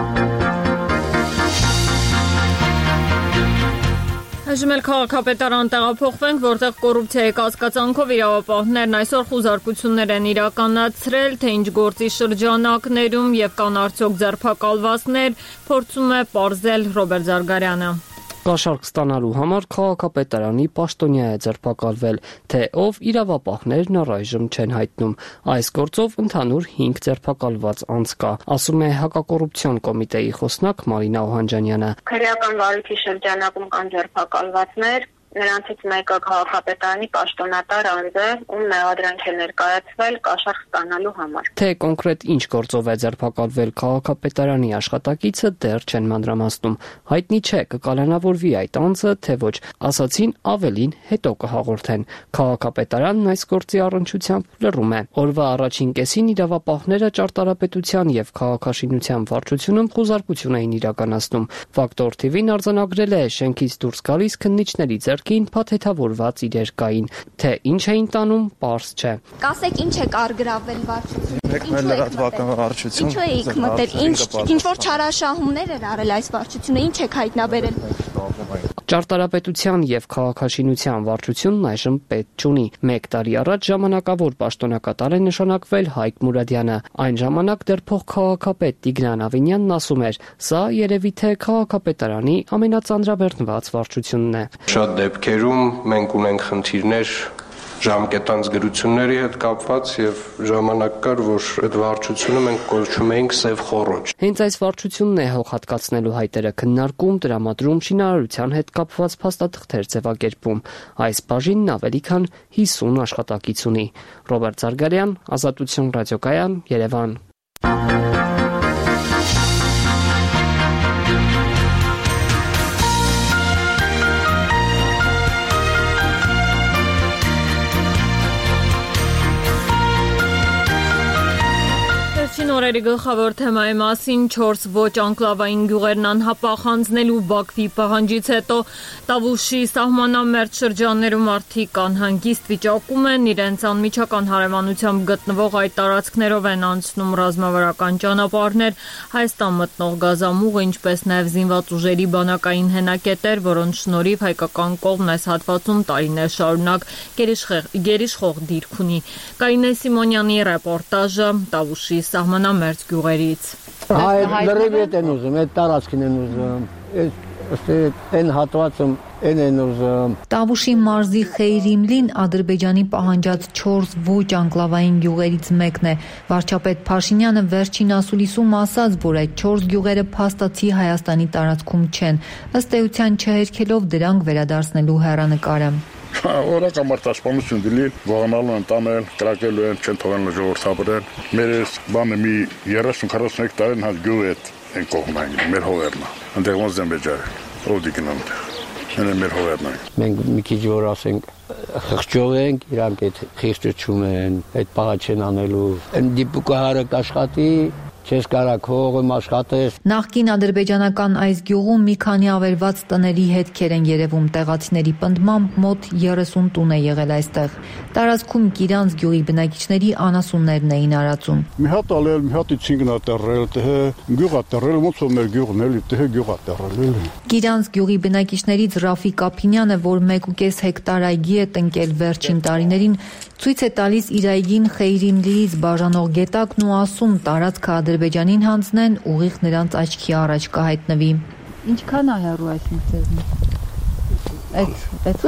Այժմ էլ քաղաքապետարան տեղափոխվենք, որտեղ կոռուպցիայի կասկածանքով իրավապահներն այսօր խուզարկություններ են իրականացրել, թե ինչ գործի շրջանակներում եւ կան արդյոք ձերբակալվածներ, փորձում է պարզել Ռոբերտ Զարգարյանը։
Կաշառք ստանալու համար քաղաքապետարանի պաշտոնյա է ձերբակալվել, թե ով իրավապահներն առայժմ չեն հայտնում։ Այս գործով ընդհանուր 5 ձերբակալված անձ կա, ասում է հակակոռուպցիոն կոմիտեի խոսնակ Մարինա Օհանջանյանը։
Քրեական վարույթի շրջանակում կան ձերբակալվածներ, նրանցից մեկը քաղաքապետարանի պաշտոնատար անձ է, ում մեղադրանք է ներկայացվել կաշառք ստանալու համար։
Թե կոնկրետ ինչ գործով է ձերբակալվել քաղաքապետարանի աշխատակիցը դեռ չեն մանրամասնում։ Հայտնի չէ կկալանավորվի այդ անձը, թե ոչ, ասացին ավելին հետո կհաղորդեն։ Քաղաքապետարանն այս գործի առնչությամբ լռում է։ Օրվա առաջին կեսին իրավապահները ճարտարապետության եւ քաղաքաշինության վարչությունում խուզարկություն էին իրականացնում։ Ֆակտոր TV-ն արձանագրել է շենքից դուրս գալիս քննիչների ձեռքին փաթեթավորված իրեր կային, թե ինչ էին տանում, պարզ չէ։
Կասեք ինչ է կարգրավել վարչությունը։
Եկեք մեր լրատվական վարչություն։
Ինչու եք մտել, ինչ որ չարաշահումներ էր արել այս վարչությունը, ինչ եք հայտնաբերել։
Ճարտարապետության եւ քաղաքաշինության վարչությունն այժմ պետ չունի։ 1 տարի առաջ ժամանակավոր պաշտոնակատար է նշանակվել Հայկ Մուրադյանը։ Այն ժամանակ դեռ փոխքաղաքապետ Տիգրան Ավինյանն ասում էր. «Սա երևի թե քաղաքապետարանի ամենածանրաբեռնված վարչությունն է»։
Շատ դեպքերում մենք ունենք խնդիրներ
ժամկետանց գրությունների հետ կապված եւ ժամանակ կար, որ այդ վարչությունը մենք կոչում էինք սև խոռոչ։
Հենց այս վարչությունն է հողհատկացնելու հայտերը քննարկում, տրամադրում, շինարարության հետ կապված փաստաթղթեր ձևակերպում։ Այս բաժինն ավելի քան 50 աշխատակից ունի։ Ռոբերտ Զարգարյան, Ազատություն ռադիոկայան, Երևան։
Օրերի գլխավոր թեմայի մասին 4 ոչ անկլավային գյուղերն անհապաղ հանձնելու Բաքվի պահանջից հետո Տավուշի սահմանամերձ շրջաններում մարդիկ անհանգիստ վիճակում են, իրենց անմիջական հարևանությամբ գտնվող այդ տարածքներով են անցնում ռազմավարական ճանապարհներ, Հայաստան մտնող գազամուղ, ինչպես նաև զինված ուժերի բանակային հենակետեր, որոնց շնորհիվ հայկական կողմն այս հատվածում տարիներ շարունակ գերիշխող դիրք ունի։ Կարինե Սիմոնյանի ռեպորտաժը Տավուշի սահմանամերձ գյուղերից։
Լրիվ են ուզում, այդ տարածքին են ուզում, այն հատվածը են ուզում։
Տավուշի մարզի Խեյրիմլին Ադրբեջանի պահանջած 4 ոչ անկլավային գյուղերից մեկն է։ Վարչապետ Փաշինյանը վերջին ասուլիսում ասաց, որ այդ 4 գյուղերը փաստացի Հայաստանի տարածքում չեն, ըստ էության չհերքելով դրանք վերադարձնելու հեռանկարը։
Օրակա մարտահրավերություն դիլի, վաղանալու են տանել, կրակելու են, չեն թողնել ժողովրդաբերել։ Մեր բանը մի 30-40 հեկտարին հատ գյուղ է են կողմային, մեր հողերն է։ Այնտեղ ոնց են բեջարել, ովդի գնամ դեղ։ Այն մեր հողերն է։
Մենք մի քիչ որ ասենք խղճով ենք, իրանք այդ խիղճը չունեն, այդ պահա չեն անելու։ Այն դիպուկահարը կաշխատի, չես կարակ հողում աշխատես։
Նախկին ադրբեջանական այս գյուղում մի քանի ավերված տների հետքեր են երևում, տեղացիների պնդմամբ մոտ 30 տուն է եղել այստեղ։ Տարածքում Կիրանց գյուղի բնակիչների անասուններն էին արածում։
Մի հատ ալել, մի հատ իցինգնա տերել, թե գյուղա տերել, ոնց որ մեր գյուղն էլի, թե գյուղա տերել։
Կիրանց գյուղի բնակիչներից Ռաֆիկ Ափինյանը, որ 1.5 հեկտար այգի է տնկել վերջին տարիներին, ցույց է տալիս իր այգին Խեյրիմլիից բաժանող գետակն ու ասում տարածքը Ադրբեջանին հանձնեն, ուղիղ նրանց աչքի առաջ կհայտնվի։ Ինչքան է հեռու այսինքն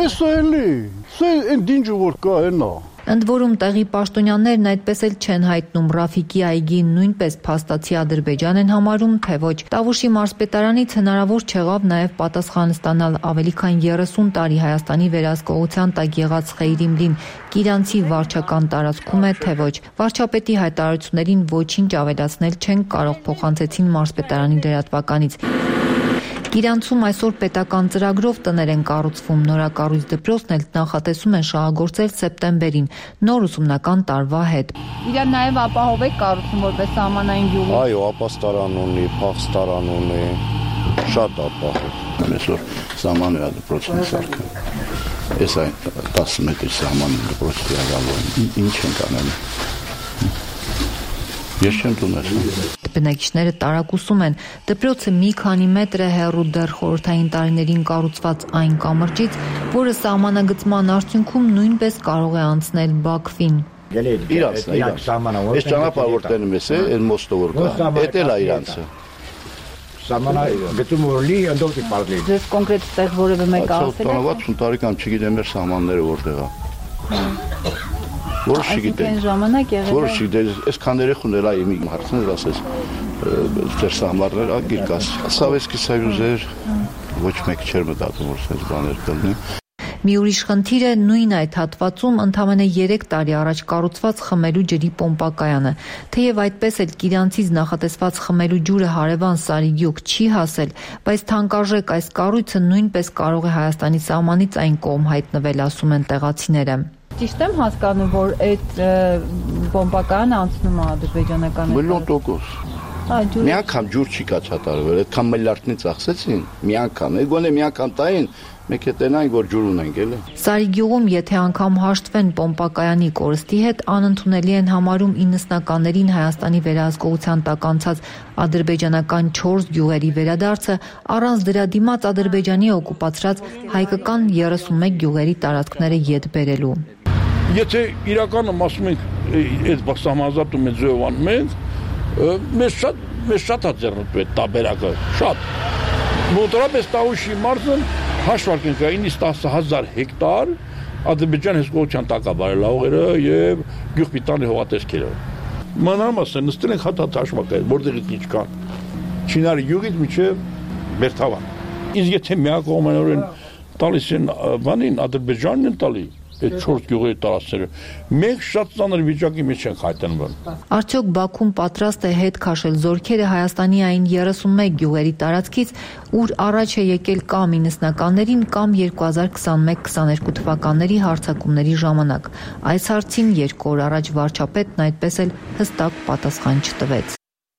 ձեզ։ Ընդ որում տեղի պաշտոնյաներն այդպես էլ չեն հայտնում Ռաֆիկի այգին նույնպես փաստացի Ադրբեջան են համարում, թե ոչ։ Տավուշի մարզպետարանից հնարավոր չեղավ նաև պատասխան ստանալ ավելի քան 30 տարի Հայաստանի վերահսկողության տակ եղած Խեյրիմլին Կիրանցի վարչական տարածքում է, թե ոչ։ Վարչապետի հայտարարություններին ոչինչ ավելացնել չեն կարող, փոխանցեցին մարզպետարանի լրատվականից։ Կիրանցում այսօր պետական ծրագրով տներ են կառուցվում, նորակառույց դպրոցն էլ նախատեսում են շահագործել սեպտեմբերին, նոր ուսումնական տարվա հետ։ Իրան նաև ապահով եք կառուցում որպես սահմանային գյուղ։
Այո, ապաստարան ունի, փախստարան ունի, շատ ապահով։ Այսօր սահմանը դպրոցն սարքը։ Այս այն 10 մետր սահմանը դպրոցի աղալում։ Ինչ են կանել։ Ես չեմ տունես։
Բնակիչները տարակուսում են, դպրոցը մի քանի մետր է հեռու դեռ խորհրդային տարիներին կառուցված այն կամրջից, որը սահմանագծման արդյունքում նույնպես կարող է անցնել Բաքվին։
Իրանցն է, այս ճանապարհը որ տենում ես, այն մոստը որ կա, էդ էլ է իրանցը։
Գտում որ լի ընդով դիպարդի։
Ձեզ կոնկրետ տեղ որևէ մեկը ասել է։
60 տարեկան չգիտեմ մեր սահմանները որտեղ է։ Որոշ չգիտեմ։
Ժամանակ եղել է։
Որոշ չգիտեմ, այսքան երեխուն էլ այ մի հարցներ ասես, ձեր սահմաններ ագիրկաս։ Սավեսկի Սոյուզեր ոչ մեկ չէր մտածում որ այս բաներ կլինի։
Մի ուրիշ խնդիր է նույն այդ հատվածում ընդամենը 3 տարի առաջ կառուցված խմելու ջրի պոմպակայանը։ Թեև այդպես էլ Կիրանցից նախատեսված խմելու ջուրը հարևան Սարիգյուղ չի հասել, բայց թանկարժեք այս կառույցը նույնպես կարող է Հայաստանի սահմանից այն կողմ հայտնվել, ասում են տեղացիները։ Ճիշտ եմ հասկանում, որ այդ պոմպակայանը անցնում է ադրբեջանական։
Միլիոն տոկոս։ Մի անգամ ջուր չի կաչատարվել, այդքան միլիարդնի ծախսեցին, մի անգամ, գոնե մի անգամ տային, մեկ է տենային, որ ջուր ունենք, էլի։
Սարիգյուղում, եթե անգամ հաշտվեն պոմպակայանի կորստի հետ, անընդունելի են համարում 90-ականներին Հայաստանի վերահսկողության տակ անցած ադրբեջանական 4 գյուղերի վերադարձը, առանց դրա դիմաց Ադրբեջանի օկուպացրած հայկական 31 գյուղերի տարածքները ետ բերելու։
Եթե իրականում ասում ենք այդ սահմանազատում են ձևանում ենք, մեզ շատ հաձեռնտու է տաբերակը, շատ։ Մոտորապես Տավուշի մարզն հաշվարկենք 9-10,000 հեկտար, Ադրբեջան հսկողության տակ է բարելավողերը եւ գյուղպիտանի հողատեսքերը։ Մանրամասն նստել ենք հատած հաշվարկը, որտեղից ինչ կան։ Չինարի գյուղից մինչեւ Բերթավան։ Իսկ եթե միակողմանորեն տալիս են բանին Ադրբեջանն են տալի այդ 4 գյուղերի տարածքները, մենք շատ ծանր վիճակի մեջ ենք հայտնվում։
Արդյոք Բաքուն պատրաստ է հետ քաշել զորքերը Հայաստանի այն 31 գյուղերի տարածքից, ուր առաջ է եկել կամ 90-ականներին կամ 2021-22 թվականների հարձակումների ժամանակ։ Այս հարցին 2 օր առաջ վարչապետն այդպես էլ հստակ պատասխան չտվեց։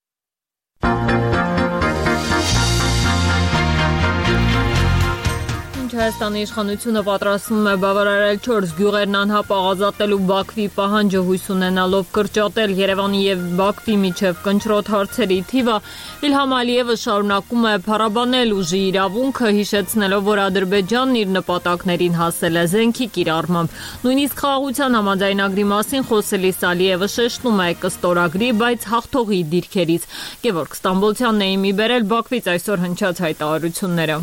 Հայաստանի իշխանությունը պատրաստվում է բավարարել 4 գյուղերն անհապաղ ազատելու Բաքվի պահանջը հույս ունենալով կրճատել Երևանի եւ Բաքվի միջև կնճռոտ հարցերի թիվը, Իլհամ Ալիևը շարունակում է փառաբանել ուժի իրավունքը, հիշեցնելով, որ Ադրբեջանն իր նպատակներին հասել է զենքի կիրառմամբ։ Նույնիսկ խաղաղության համաձայնագրի մասին խոսելիս Ալիևը շեշտում է կստորագրի, բայց հաղթողի դիրքերից։ Գևորգ Ստամբոլցյանն է իմի բերել Բաքվից այսօր հնչած հայտարարությունները։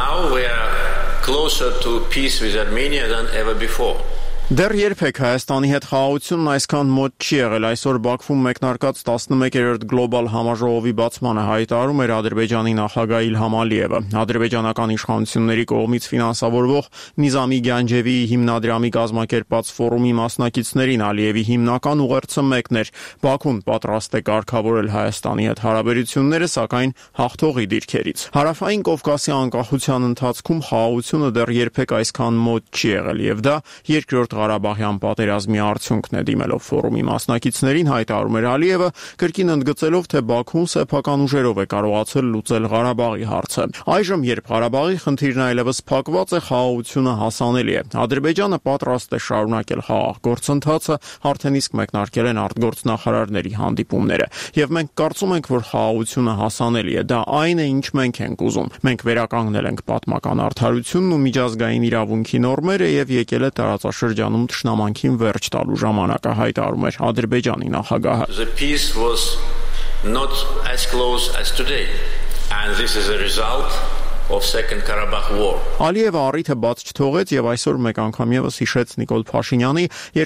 Closer to peace with Armenia than ever before.
Դեռ երբեք Հայաստանի հետ խաղաղությունն այսքան մոտ չի եղել։ Այսօր Բաքվում մեկնարկած 11-րդ գլոբալ համաժողովի բացմանը հայտարարում էր Ադրբեջանի նախագահ Իլհամ Ալիևը։ Ադրբեջանական իշխանությունների կողմից ֆինանսավորվող Նիզամի Գանջևիի հիմնադրամի կազմակերպած ֆորումի մասնակիցներին Ալիևի հիմնական ուղերձը մեկն էր. Բաքուն պատրաստ է կարգավորել Հայաստանի հետ հարաբերությունները, սակայն հաղթողի դիրքերից։ Հարավային Կովկասի անկախության ընթացքում խաղաղությունը դեռ երբեք այսքան մոտ չի եղել, եւ դա երկրորդ Ղարաբաղյան պատերազմի արդյունքն է, դիմելով ֆորումի մասնակիցներին հայտարարում էր Ալիևը, կրկին ընդգծելով, թե Բաքուն սեփական ուժերով է կարողացել լուծել Ղարաբաղի հարցը։ Այժմ, երբ Ղարաբաղի խնդիրն այլևս փակված է, խաղաղությունը հասանելի է։ Ադրբեջանը պատրաստ է շարունակել խաղաղ գործընթացը, արդեն իսկ մեկնարկել են արտգործնախարարների հանդիպումները։ Եվ մենք կարծում ենք, որ խաղաղությունը հասանելի է։ Դա այն է, ինչ մենք ենք ուզում։ Մենք վերականգնել ենք պատմական արդարությունն ու միջազգային իրավունքի նորմերը եւ եկել է տարածաշրջանում թշնամանքին վերջ տալու ժամանակը, հայտարարում էր Ադրբեջանի նախագահը։
The peace was not as close as today, and this is a result of Second Karabakh War.
Ալիևը առիթը բաց չթողեց եւ այսօր մեկ անգամ եւս հիշեց Նիկոլ Փաշինյանի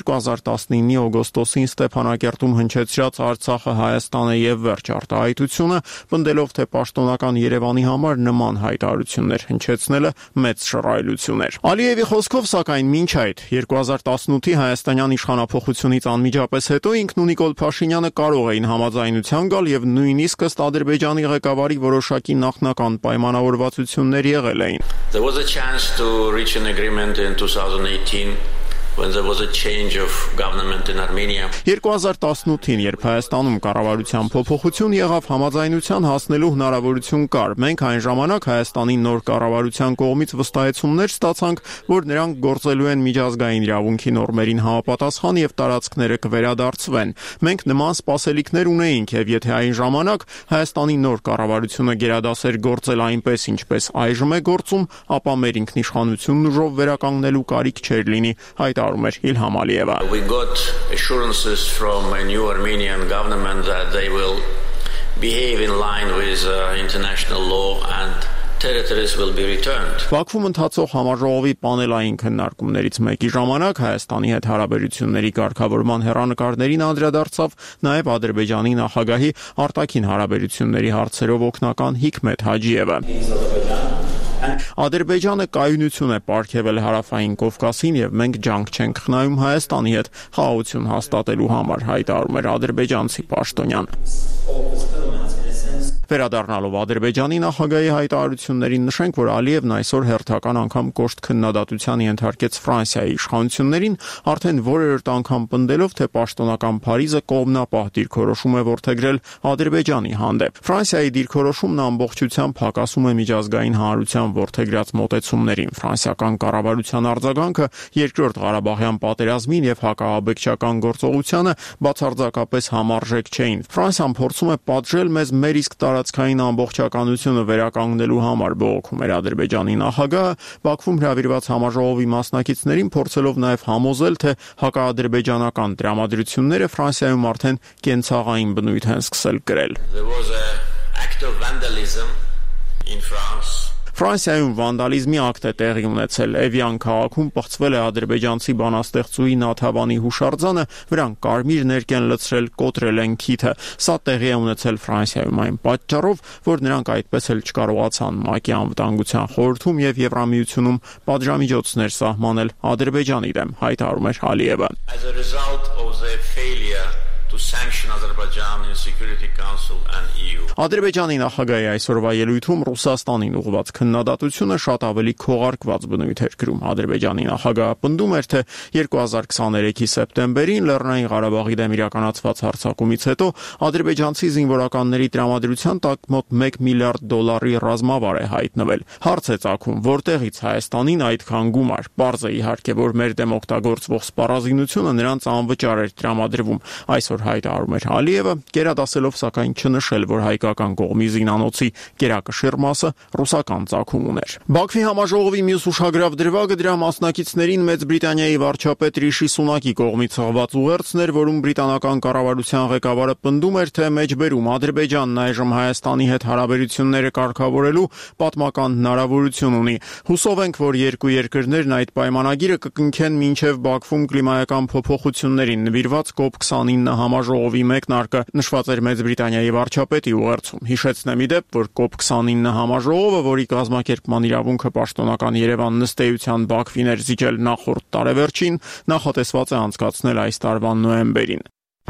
2019-ի օգոստոսին Ստեփանակերտում հնչեցրած Արցախը Հայաստան է եւ վերջ արտահայտությունը, պնդելով, թե պաշտոնական Երևանի համար նման հայտարարություններ հնչեցնելը մեծ շռայլություն էր։ Ալիևի խոսքով, սակայն, մինչ այդ 2018-ի հայաստանյան իշխանափոխությունից անմիջապես հետո ինքն ու Նիկոլ Փաշինյանը կարող էին համաձայնության գալ եւ նույնիսկ ըստ Ադրբեջանի ղեկավարի որոշակի նախնական պայմանավորվածությունների եղել էին։
There was a chance to reach an agreement in 2018 when there was a change of government in Armenia.
2018-ին, երբ Հայաստանում կառավարության փոփոխություն եղավ, համաձայնության հասնելու հնարավորություն կար։ Մենք այն ժամանակ Հայաստանի նոր կառավարության կողմից վստահեցումներ ստացանք, որ նրանք գործելու են միջազգային իրավունքի նորմերին համապատասխան եւ տարածքները կվերադարձվեն։ Մենք նման սպասելիքներ ունեինք եւ եթե այն ժամանակ Հայաստանի նոր կառավարությունը գերադասեր գործել այնպես, ինչպես այժմ է գործում, ապա մեր ինքնիշխանությունն ուժով վերականգնելու կարիք չէր լինի, հայտարարում էր Իլհամ Ալիևը։
We got assurances from a new Armenian government that they will behave in line with international law and territories will be returned.
Բաքվում ընթացող համաժողովի պանելային քննարկումներից մեկի ժամանակ Հայաստանի հետ հարաբերությունների կարգավորման հեռանկարներին անդրադարձավ նաև Ադրբեջանի նախագահի արտաքին հարաբերությունների հարցերով օգնական Հիկմետ Հաջիևը։ Ադրբեջանը կայունություն է պարգևել Հարավային Կովկասին եւ մենք ջանք չենք խնայում Հայաստանի հետ խաղաղություն հաստատելու համար, հայտարարում էր ադրբեջանցի պաշտոնյան։ Վերադառնալով Ադրբեջանի նախագահի հայտարարություններին նշենք, որ Ալիևն այսօր հերթական անգամ կոշտ քննադատության ենթարկեց Ֆրանսիայի իշխանություններին, արդեն որերորդ անգամ պնդելով, թե պաշտոնական Փարիզը կողմնապահ դիրքորոշում է որդեգրել Ադրբեջանի հանդեպ։ Ֆրանսիայի դիրքորոշումն ամբողջությամբ հակասում է միջազգային հանրության որդեգրած մոտեցումներին։ Ֆրանսիական կառավարության արձագանքը երկրորդ Ղարաբաղյան պատերազմին եւ հակաաբեկչական գործողությանը բացարձակապես համարժեք չէին։ Ֆրանսիան փորձում է պատժել մեզ մեր իսկ տարածքային ամբողջականությունը վերականգնելու համար, բողոքում էր Ադրբեջանի նախագահը, Բաքվում հրավիրված համաժողովի մասնակիցներին փորձելով նաև համոզել, թե հակաադրբեջանական տրամադրությունները Ֆրանսիայում արդեն կենցաղային բնույթ են սկսել կրել։
There was an act of vandalism in France.
Ֆրանսիայում վանդալիզմի ակտ է տեղի ունեցել։ Էվիան քաղաքում պղծվել է ադրբեջանցի բանաստեղծուհի Նաթավանի հուշարձանը, վրան կարմիր ներկ են լցրել, կոտրել են քիթը։ Սա տեղի է ունեցել Ֆրանսիայում այն պատճառով, որ նրանք այդպես էլ չկարողացան ՄԱԿ-ի անվտանգության խորհրդում եւ Եվրամիությունում պատժամիջոցներ սահմանել Ադրբեջանի դեմ, հայտարարում էր Ալիևը։
As a result of the failure to sanction Azerbaijan in Security Council and EU.
Ադրբեջանի նախագահի այսօրվա ելույթում Ռուսաստանին ուղղված քննադատությունը շատ ավելի քողարկված բնույթ էր կրում։ Ադրբեջանի նախագահը պնդում էր, թե 2023-ի սեպտեմբերին Լեռնային Ղարաբաղի դեմ իրականացված հարձակումից հետո ադրբեջանցի զինվորականների տրամադրության տակ մոտ $1 միլիարդ ռազմավար է հայտնվել։ Հարց է ծագում, որտեղից Հայաստանին այդքան գումար։ Պարզ է իհարկե, որ մեր դեմ օգտագործվող սպառազինությունը նրանց անվճար էր տրամադրվում։ Այսօր հայտարարում էր Ալիևը, գերադասելով սակայն չնշել, որ հայկական կողմի զինանոցի գերակշիռ մասը ռուսական ծագում ուներ։ Բաքվի համաժողովի մյուս ուշագրավ դրվագը դրա մասնակիցներին Մեծ Բրիտանիայի վարչապետ Ռիշի Սունակի կողմից հղված ուղերձն էր, որում բրիտանական կառավարության ղեկավարը պնդում էր, թե մեջբերում Ադրբեջանն այժմ Հայաստանի հետ հարաբերությունները կարգավորելու պատմական հնարավորություն ունի։ Հուսով ենք, որ երկու երկրներն այդ պայմանագիրը կկնքեն մինչև Բաքվում կլիմայական փոփոխություններին նվիրված COP29 համաժողովի մեկնարկը, նշված էր Մեծ Բրիտանիայի վարչապետի ուղերձում։ Հիշեցնեմ ի դեպ, որ COP29 համաժողովը, որի կազմակերպման իրավունքը պաշտոնական Երևան նստեյության Բաքվին էր զիջել նախորդ տարեվերջին, նախատեսված է անցկացնել այս տարվա նոյեմբերին։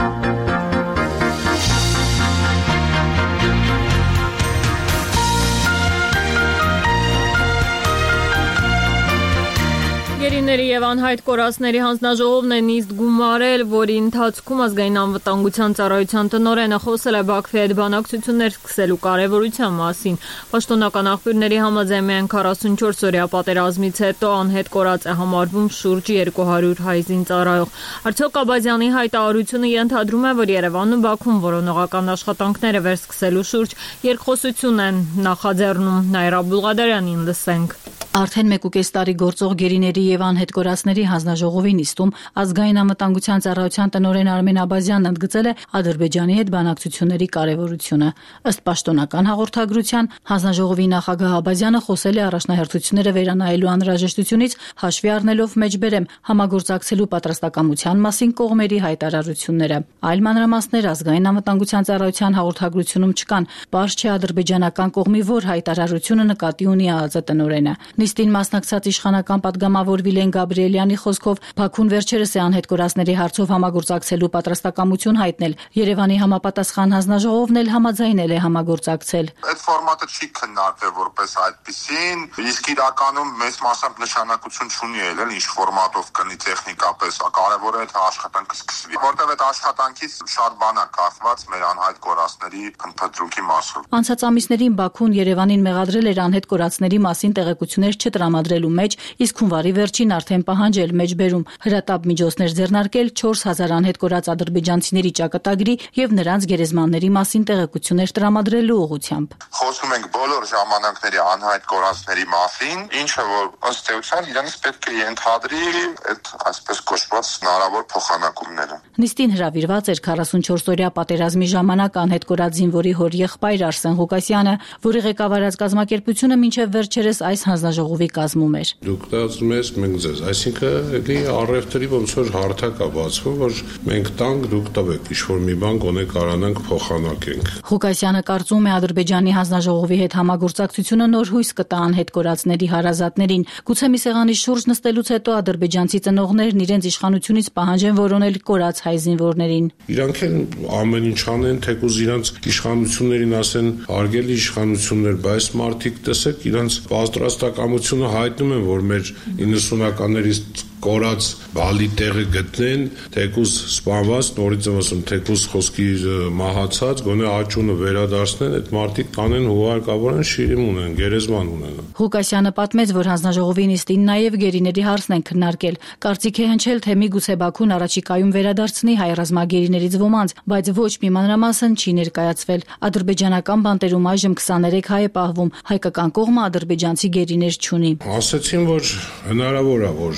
Գերիների եւ անհայտ կորածների հանձնաժողովն է նիստ գումարել, որի ընթացքում ազգային անվտանգության ծառայության տնօրենը խոսել է Բաքվի հետ բանակցություններ սկսելու կարևորության մասին։ Պաշտոնական աղբյուրների համաձայն միայն 44-օրյա պատերազմից հետո անհետ կորած է համարվում շուրջ 200 հայ զինծառայող։ Արդյոք Աբազյանի հայտարարությունը ենթադրում է, որ Երևանն ու Բաքուն որոնողական աշխատանքները վերսկսելու շուրջ երկխոսություն են նախաձեռնում։ Նաիրա Բուլղադարյանին լսենք։
Արդեն 1.5 տարի գործող գերիների եւ անհետ կորածների հանձնաժողովի նիստում ազգային անվտանգության ծառայության տնօրեն Արմեն Աբազյանն ընդգծել է Ադրբեջանի հետ բանակցությունների կարևորությունը։ Ըստ պաշտոնական հաղորդագրության, հանձնաժողովի նախագահ Աբազյանը խոսել է առաջնահերթությունները վերանայելու անհրաժեշտությունից, հաշվի առնելով մեջբերեմ համագործակցելու պատրաստակամության մասին կողմերի հայտարարությունները։ Այլ մանրամասներ ազգային անվտանգության ծառայության հաղորդագրությունում չկան։ Պարզ չէ ադրբեջանական կողմի որ հայտարարությունը նկատի ունի ԱԱԾ տնօրենը։ Նիստին մասնակցած իշխանական պատգամավոր Վիլեն Գաբրիելյանի խոսքով Բաքուն վերջերս է անհետ կորածների հարցով համագործակցելու պատրաստակամություն հայտնել։ Երևանի համապատասխան հանձնաժողովն էլ համաձայնել է համագործակցել։
Այդ ֆորմատը չի քննարկվել որպես այդպիսին, իսկ իրականում մեծ մասամբ նշանակություն չունի էլ ինչ ֆորմատով կնի տեխնիկապես, կարևորը այդ աշխատանքը սկսվի, որտեղ այդ աշխատանքից շատ բան է կախված մեր անհայտ կորածների փնփտրուքի մասով։
Անցած ամիսներին Բաքուն Երևանին մեղադրել էր անհետ կորածների մասին տեղեկություններ չտրամադրելու մեջ, իսկ հունվարի վերջին արդեն պահանջել մեջբերում հրատապ միջոցներ ձեռնարկել 4000 անհետ կորած ադրբեջանցիների ճակատագրի եւ նրանց գերեզմանների մասին տեղեկություններ տրամադրելու ուղղությամբ։
Խոսում ենք բոլոր ժամանակների անհայտ կորածների մասին, ինչը որ ըստ էության իրանից պետք է ենթադրի այդ այսպես կոչված հնարավոր փոխանակումները։
Նիստին հրավիրված էր 44-օրյա պատերազմի ժամանակ անհետ կորած զինվորի հոր եղբայր Արսեն Ղուկասյանը, որի ղեկավարած կազմակերպությունը մինչև վերջերս այս հանձնաժողովի կազմում էր։
Դուք դա ասում եք մենք ձեզ, այսինքն էլի առևտրի ոնց որ հարթակ է բացվում, որ մենք տանք, դուք տվեք, ինչ որ մի բան գոնե կարանանք փոխանակենք։
Ղուկասյանը կարծում է Ադրբեջանի հանձնաժողովի հետ համագործակցությունը նոր հույս կտա անհետ կորածների հարազատներին։ Գուցե մի սեղանի շուրջ նստելուց հետո ադրբեջանցի ծնողներն իրենց իշխանությունից պահանջեն որոնել կորած հայ զինվորներին։
Իրանք են ամեն ինչ անեն, թեկուզ իրանց իշխանություններին ասեն արգելի իշխանություններ, բայց մարդիկ տեսեք իրանց պատրաստակամությունը հայտնում են, որ մեր 90-ականներից կորած բալի տեղը գտնեն, թեկուզ սպանված, նորից եմ ասում, թեկուզ խոսքի մահացած, գոնե աճունը վերադարձնեն, այդ մարդիկ կանեն հուարկավորեն, շիրիմ ունեն, գերեզման ունեն։
Ղուկասյանը պատմեց, որ հանձնաժողովի նիստին նաև գերիների հարցն են քննարկել։ Կարծիք է հնչել, թե միգուցե Բաքուն առաջիկայում վերադարձնի հայ ռազմագերիներից ոմանց, բայց ոչ մի մանրամասն չի ներկայացվել։ Ադրբեջանական բանտերում այժմ 23 հայ է պահվում, հայկական կողմը ադրբեջանցի գերիներ չունի։
Ասացին, որ հնարավոր է, որ լինի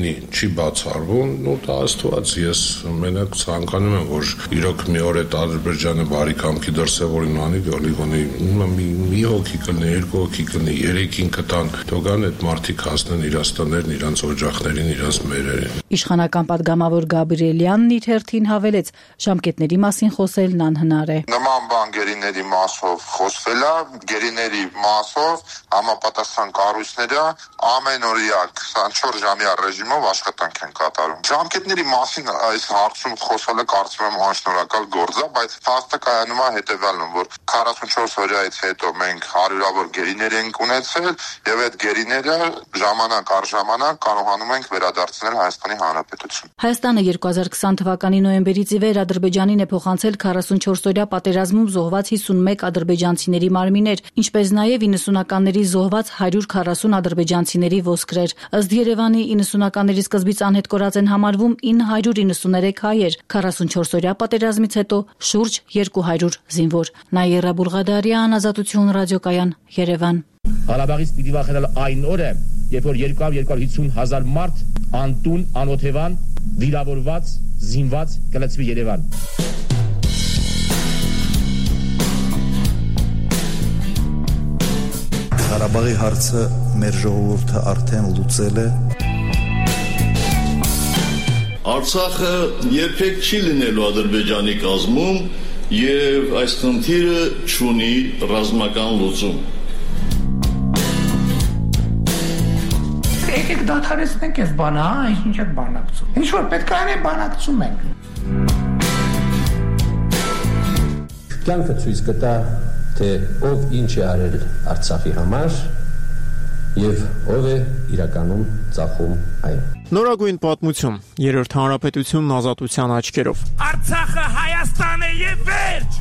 ամենի չի բացառվում, ու դա աստված, ես մենակ ցանկանում եմ, որ իրոք մի օր այդ Ադրբեջանը բարի կամքի դրսևորին անի, գոնե մի հոգի կլինի, երկու հոգի կլինի, 3-ին կտան, թողան այդ մարդիկ հասնեն իրաց տներն, իրանց օջախներին, իրանց մերերին։
Իշխանական պատգամավոր Գաբրիելյանն իր հերթին հավելեց, ժամկետների մասին խոսելն անհնար է։
Նման բան գերիների մասով խոսվել է, գերիների մասով համապատասխան կառույցները ամենօրյա 24 ժամյա ռեժիմով աշխատանք են կատարում։ Ժամկետների մասին այս հարցում խոսելը կարծում եմ անշնորհակալ գործ է, բայց փաստը կայանում է հետևյալն, որ 44 օրից հետո մենք հարյուրավոր գերիներ ենք ունեցել եւ այդ գերիները ժամանակ առ ժամանակ կարողանում ենք վերադարձնել Հայաստանի Հանրապետություն։
Հայաստանը 2020 թվականի նոյեմբերից ի վեր Ադրբեջանին է փոխանցել 44-օրյա պատերազմում զոհված 51 ադրբեջանցիների մարմիններ, ինչպես նաև 90-ականների զոհված 140 ադրբեջանցիների ոսկրեր։ Ըստ Երևանի 90-ականների սկզբից անհետ կորած են համարվում 993 հայեր, 44-օրյա պատերազմից հետո շուրջ 200 զինվոր։ Նաիրա Բուլղադարյան, Ազատություն ռադիոկայան, Երևան։
Ղարաբաղից պիտի վախենալ այն օրը, երբ որ 250 հազար մարդ անտուն, անօթևան, վիրավորված, զինված կլցվի Երևան։
Ղարաբաղի հարցը մեր ժողովուրդը արդեն լուծել է։
Արցախը երբեք չի լինելու Ադրբեջանի կազմում եւ այս խնդիրը չունի ռազմական լուծում։
Եկեք դադարեցնենք այս բանը, ինչ եք բանակցում։ Ինչ որ պետք է անենք, բանակցում ենք։
Կյանքը ցույց կտա, թե ով ինչ է արել Արցախի համար եւ ով է իրականում ծախում այն։
Նորագույն պատմություն, Երրորդ հանրապետությունն ազատության աչքերով։
Արցախը Հայաստան է եւ վերջ։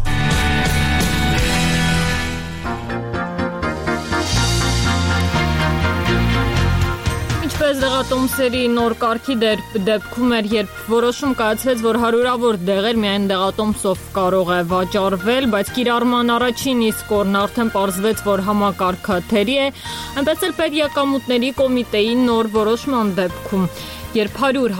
Ինչպես դեղատոմսերի նոր կարգի դեպքում էր, երբ որոշում կայացվեց, որ հարյուրավոր դեղեր միայն դեղատոմսով կարող է վաճառվել, բայց կիրառման առաջին իսկ օրն արդեն պարզվեց, որ համակարգը թերի է, այնպես էլ Պետեկամուտների կոմիտեի նոր որոշման դեպքում, երբ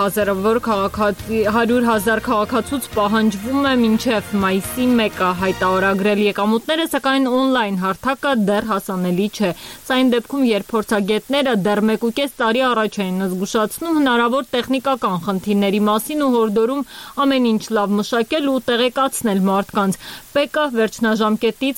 100,000 քաղաքացուց պահանջվում է մինչև մայիսի 1-ը հայտարարագրել եկամուտները, սակայն օնլայն հարթակը դեռ հասանելի չէ։ Սա այն դեպքում, երբ փորձագետները դեռ 1.5 տարի առաջ էին զգուշացնում հնարավոր տեխնիկական խնդիրների մասին ու հորդորում ամեն ինչ լավ մշակել ու տեղեկացնել մարդկանց։ ՊԿ վերջնաժամկետից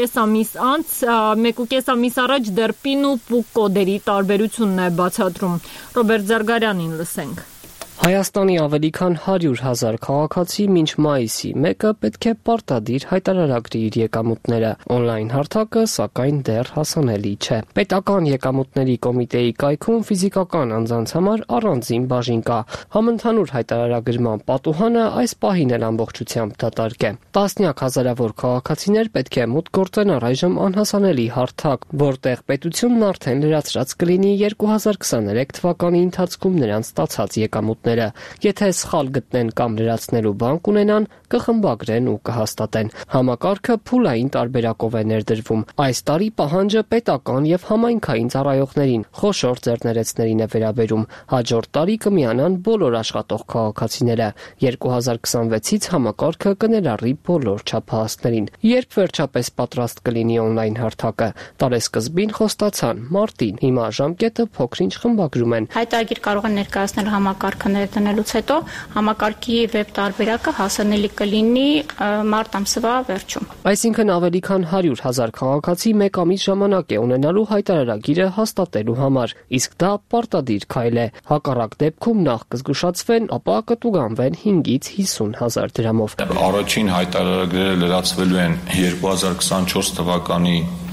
1.5 ամիս առաջ դեռ PIN ու PUK կոդերի տարբերությունն է բացատրում։ Ռոբերտ Զարգարյանին լսենք։
Հայաստանի ավելի քան 100,000 քաղաքացի մինչ մայիսի 1-ը պետք է պարտադիր հայտարարագրի իր եկամուտները։ Օնլայն հարթակը, սակայն դեռ հասանելի չէ։ Պետական եկամուտների կոմիտեի կայքում ֆիզիկական անձանց համար առանձին բաժին կա։ Համընդհանուր հայտարարագրման պատուհանը այս պահին էլ ամբողջությամբ դատարկ է։ Տասնյակ հազարավոր քաղաքացիներ պետք է մուտք գործեն առայժմ անհասանելի հարթակ, որտեղ պետությունն արդեն լրացրած կլինի 2023 թվականի ընթացքում նրանց ստացած եկամուտները։ Եթե սխալ գտնեն կամ լրացնելու բանկ ունենան, կխմբագրեն ու կհաստատեն։ Համակարգը փուլային տարբերակով է ներդրվում։ Այս տարի պահանջը պետական եւ համայնքային ծառայողներին, խոշոր ձեռներեցներին է վերաբերում։ Հաջորդ տարի կմիանան բոլոր աշխատող քաղաքացիները։ 2026-ից համակարգը կներառի բոլոր չափահասներին։ Երբ վերջապես պատրաստ կլինի օնլայն հարթակը։ Տարեսկզբին խոստացան մարտին։ Հիմա ժամկետը փոքրինչ խմբագրում են։
Հայտարարագիր կարող են ներկայացնել համակարգը ներդնելուց հետո համակարգի վեբ տարբերակը հասանելի կլինի մարտ ամսվա վերջում։ Այսինքն
ավելի քան 100,000 քաղաքացի մեկ ամիս ժամանակ է ունենալու հայտարարագիրը հաստատելու համար, իսկ դա պարտադիր քայլ է։ Հակառակ դեպքում նախ կզգուշացվեն, ապա կտուգանվեն 5-ից 50,000 դրամով։
Առաջին հայտարարագրերը լրացվելու են 2024 թվականի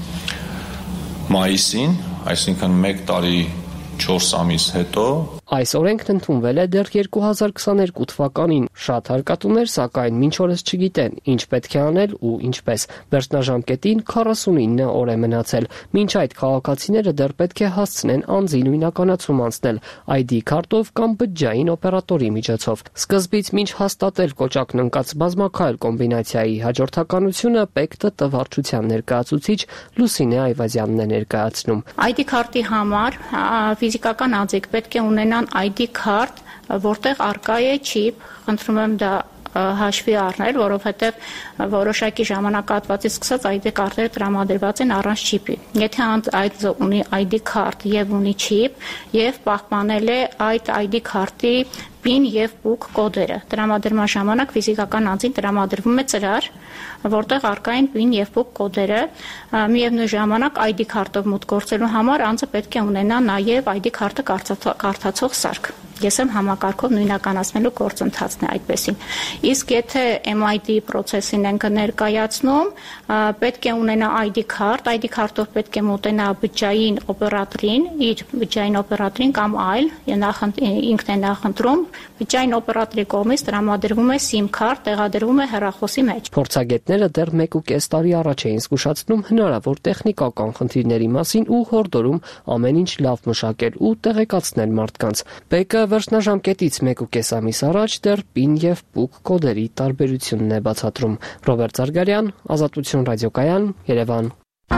մայիսին, այսինքն 1 տարի 4 ամիս հետո։
Այս օրենքն ընդունվել է դեռ 2022 թվականին։ Շատ հարկատուներ, սակայն մինչ օրս չգիտեն, ինչ պետք է անել ու ինչպես։ Վերջնաժամկետին 49 օր է մնացել։ Մինչ այդ քաղաքացիները դեռ պետք է հասցնեն անձի նույնականացում անցնել ID քարտով կամ բջջային օպերատորի միջոցով։ Սկզբից մինչ հաստատել կոճակն ընկած բազմաքայլ կոմբինացիայի հաջորդականությունը ՊԵԿՏՏ վարչության ներկայացուցիչ Լուսինե Այվազյանն է ներկայացնում։
ID քարտի համար ֆիզիկական անձիկ պետք է ունենա ունենան ID card, որտեղ արկա է չիպ, խնդրում եմ դա հաշվի առնել, որովհետև որոշակի ժամանակահատվածից սկսած ID քարտերը տրամադրված են առանց չիպի։ Եթե այդ ունի ID քարտ եւ ունի չիպ եւ պահպանել է այդ ID քարտի PIN եւ PUK կոդերը, տրամադրման ժամանակ ֆիզիկական անձին տրամադրվում է ծրար, որտեղ առկա են PIN եւ PUK կոդերը, միևնույն ժամանակ ID քարտով մուտք գործելու համար անձը պետք է ունենա նաեւ ID քարտը կարդացող սարք։ Ես եմ համակարգով նույնականացնելու գործընթացն է այդպեսին։ Իսկ եթե MID process-ին ենք ներկայացնում, պետք է ունենա ID card, ID card-ով պետք է մոտենա բջջային օպերատորին, իր բջջային օպերատորին կամ այլ, ինքն է նախընտրում, բջջային օպերատորի կողմից տրամադրվում է SIM card, տեղադրվում է հեռախոսի մեջ։
Փորձագետները դեռ 1.5 տարի առաջ էին զգուշացնում հնարավոր տեխնիկական խնդիրների մասին ու հորդորում ամեն ինչ լավ մշակել ու տեղեկացնել մարդկանց։ Բեկը վերջնաժամկետից 1.5 ամիս առաջ դեռ PIN եւ PUK կոդերի տարբերությունն է բացատրում։ Ռոբերտ Զարգարյան, Ազատություն ռադիոկայան, Երևան։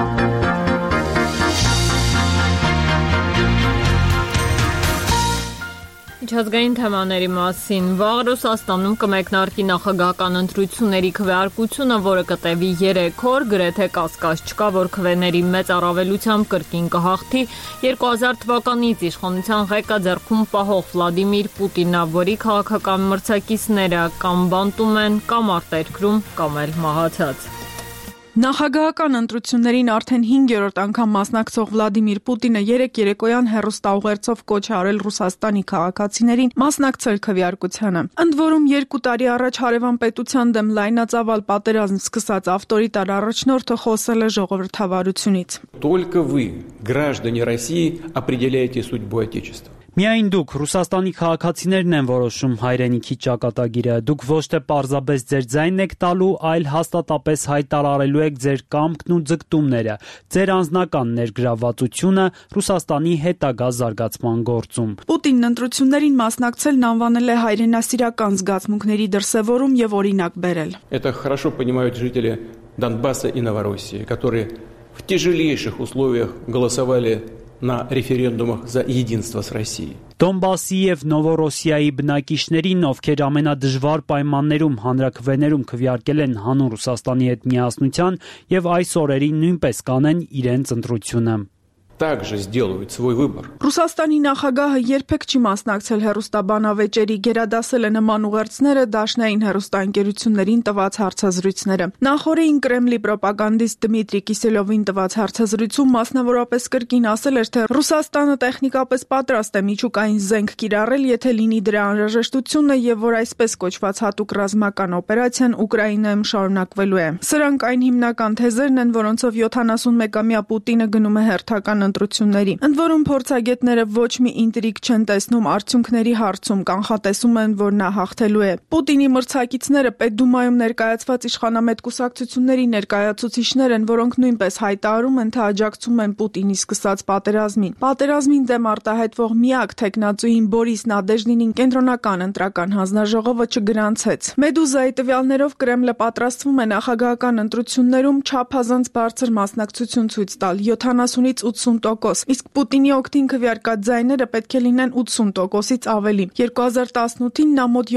Միջազգային թեմաների մասին վաղ Ռուսաստանում կմեկնարկի նախագահական ընտրությունների քվեարկությունը, որը կտևի 3 օր, գրեթե կասկած չկա, որ քվեների մեծ առավելությամբ կրկին կհաղթի 2000 թվականից իշխանության ղեկը ձեռքում պահող Վլադիմիր Պուտինը, որի քաղաքական մրցակիցները կամ բանտում են, կամ արտերկրում, կամ էլ մահացած։
Նախագահական ընտրություններին արդեն 5-րդ անգամ մասնակցող Վլադիմիր Պուտինը երեկոյան հեռուստաուղերձով կոչ է արել Ռուսաստանի քաղաքացիներին մասնակցել քվեարկությանը։ Ընդ որում 2 տարի առաջ հարևան պետության դեմ լայնածավալ պատերազմ սկսած ավտորիտար առաջնորդը խոսել է ժողովրդավարությունից։
Только вы, граждане России, определяете судьбу Отечества.
Միայն դուք Ռուսաստանի քաղաքացիներն են որոշում հայրենիքի ճակատագիրը։ Դուք ոչ թե պարզապես ձեր ձայնն եք տալու, այլ հաստատապես հայտարարելու եք ձեր կամքն ու ձգտումները, ձեր անձնական ներգրավվածությունը Ռուսաստանի հետագա զարգացման գործում։
Պուտինն ընտրություններին մասնակցելն անվանել է հայրենասիրական զգացմունքների դրսևորում եւ օրինակ բերել։
Это хорошо понимают жители Донбасса и Новороссии, которые в тяжелейших условиях голосовали на референдумах за единство с Россией.
Դոնբասի եւ Նովորոսիայի բնակիչներին, ովքեր ամենադժվար պայմաններում հանրաքվեներում քվեարկել են հանուն Ռուսաստանի հետ միասնության եւ այս օրերին նույնպես կանեն իրենց ընտրությունը։
Также сделают свой выбор.
Ռուսաստանի նախագահը երբեք չի մասնակցել հեռուստաբանավեճերի, գերադասել է նման ուղերձները դաշնային հեռուստաընկերություններին տված հարցազրույցները։ Նախորդին Կրեմլի պրոպագանդիստ Դմիտրի Կիսելովին տված հարցազրույցում մասնավորապես կրկին ասել էր, թե Ռուսաստանը տեխնիկապես պատրաստ է միջուկային զենք կիրառել, եթե լինի դրա անհրաժեշտությունը եւ որ այսպես կոչված հատուկ ռազմական օպերացիան Ուկրաինայում շարունակվելու է։ Սրանք այն հիմնական թեզերն են, որոնցով 71-ամյա Պուտինը գնում է հերթական ընտրությունների։ Ընդ որում փորձագետները ոչ մի ինտրիգ չեն տեսնում արդյունքների հարցում, կանխատեսում են, որ նա հաղթելու է։ Պուտինի մրցակիցները Պետդումայում ներկայացված իշխանամետ կուսակցությունների ներկայացուցիչներ են, որոնք նույնպես հայտարարում են, թե աջակցում են Պուտինի սկսած պատերազմին։ Պատերազմին դեմ արտահայտվող միակ թեկնածուին Բորիս Նադեժդինին կենտրոնական ընտրական հանձնաժողովը չգրանցեց։ Մեդուզայի տվյալներով Կրեմլը պատրաստվում է նախագահական ընտրություններում չափազանց բարձր մասնակցություն ցույց տալ՝ 70-ից 80%, իսկ Պուտինի օգտին քվեարկած ձայները պետք է լինեն 80%-ից ավելի։ 2018-ին նա մոտ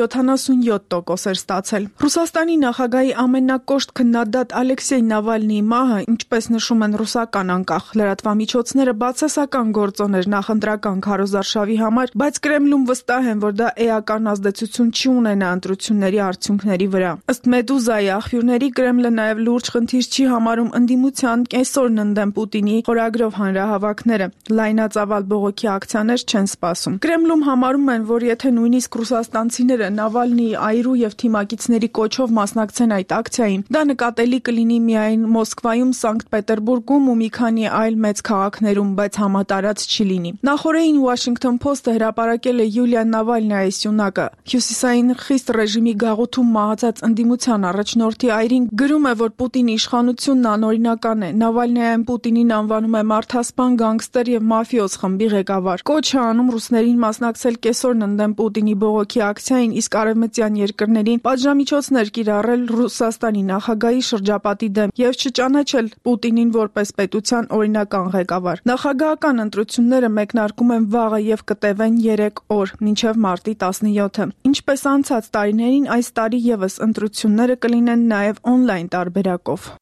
77% էր ստացել։ Ռուսաստանի նախագահի ամենակոշտ քննադատ Ալեքսեյ Նավալնիի մահը, ինչպես նշում են ռուսական անկախ լրատվամիջոցները, բացասական գործոն էր նախընտրական քարոզարշավի համար, բայց Կրեմլում վստահ են, որ դա էական ազդեցություն չի ունենա ընտրությունների արդյունքների վրա։ Ըստ Մեդուզայի աղբյուրների, Կրեմլը նաև լուրջ խնդիր չի համարում ընդդիմության կեսօրն ընդդեմ Պուտինի խորագրով հանրահավաքները, լայնածավալ բողոքի ակցիաներ չեն սպասում։ Կրեմլում համարում են, որ եթե նույնիսկ ռուսաստանցիները Նավալնիի այրու եւ թիմակիցների կոչով մասնակցեն այդ ակցիային, դա նկատելի կլինի միայն Մոսկվայում, Սանկտ Պետերբուրգում ու մի քանի այլ մեծ քաղաքներում, բայց համատարած չի լինի։ Նախորդին Washington Post-ը հրապարակել է Յուլիա Նավալնիայի սյունակը։ Հյուսիսային խիստ ռեժիմի գաղութում մահացած ընդդիմության առաջնորդի այրին գրում է, որ Պուտինի իշխանությունն անօրինական է։ Նավալնիային Պուտինին անվանում է մարդաս ցեղասպան գանգստեր եւ մաֆիոզ խմբի ղեկավար։ Կոչ է անում ռուսներին մասնակցել կեսօրն ընդդեմ Պուտինի բողոքի ակցիային, իսկ արևմտյան երկրներին պատժամիջոցներ կիրառել Ռուսաստանի նախագահի շրջապատի դեմ եւ չճանաչել Պուտինին որպես պետության օրինական ղեկավար։ Նախագահական ընտրությունները մեկնարկում են վաղը եւ կտևեն 3 օր, մինչեւ մարտի 17-ը։ Ինչպես անցած տարիներին, այս տարի եւս ընտրությունները կլինեն նաեւ on-line տարբերակով։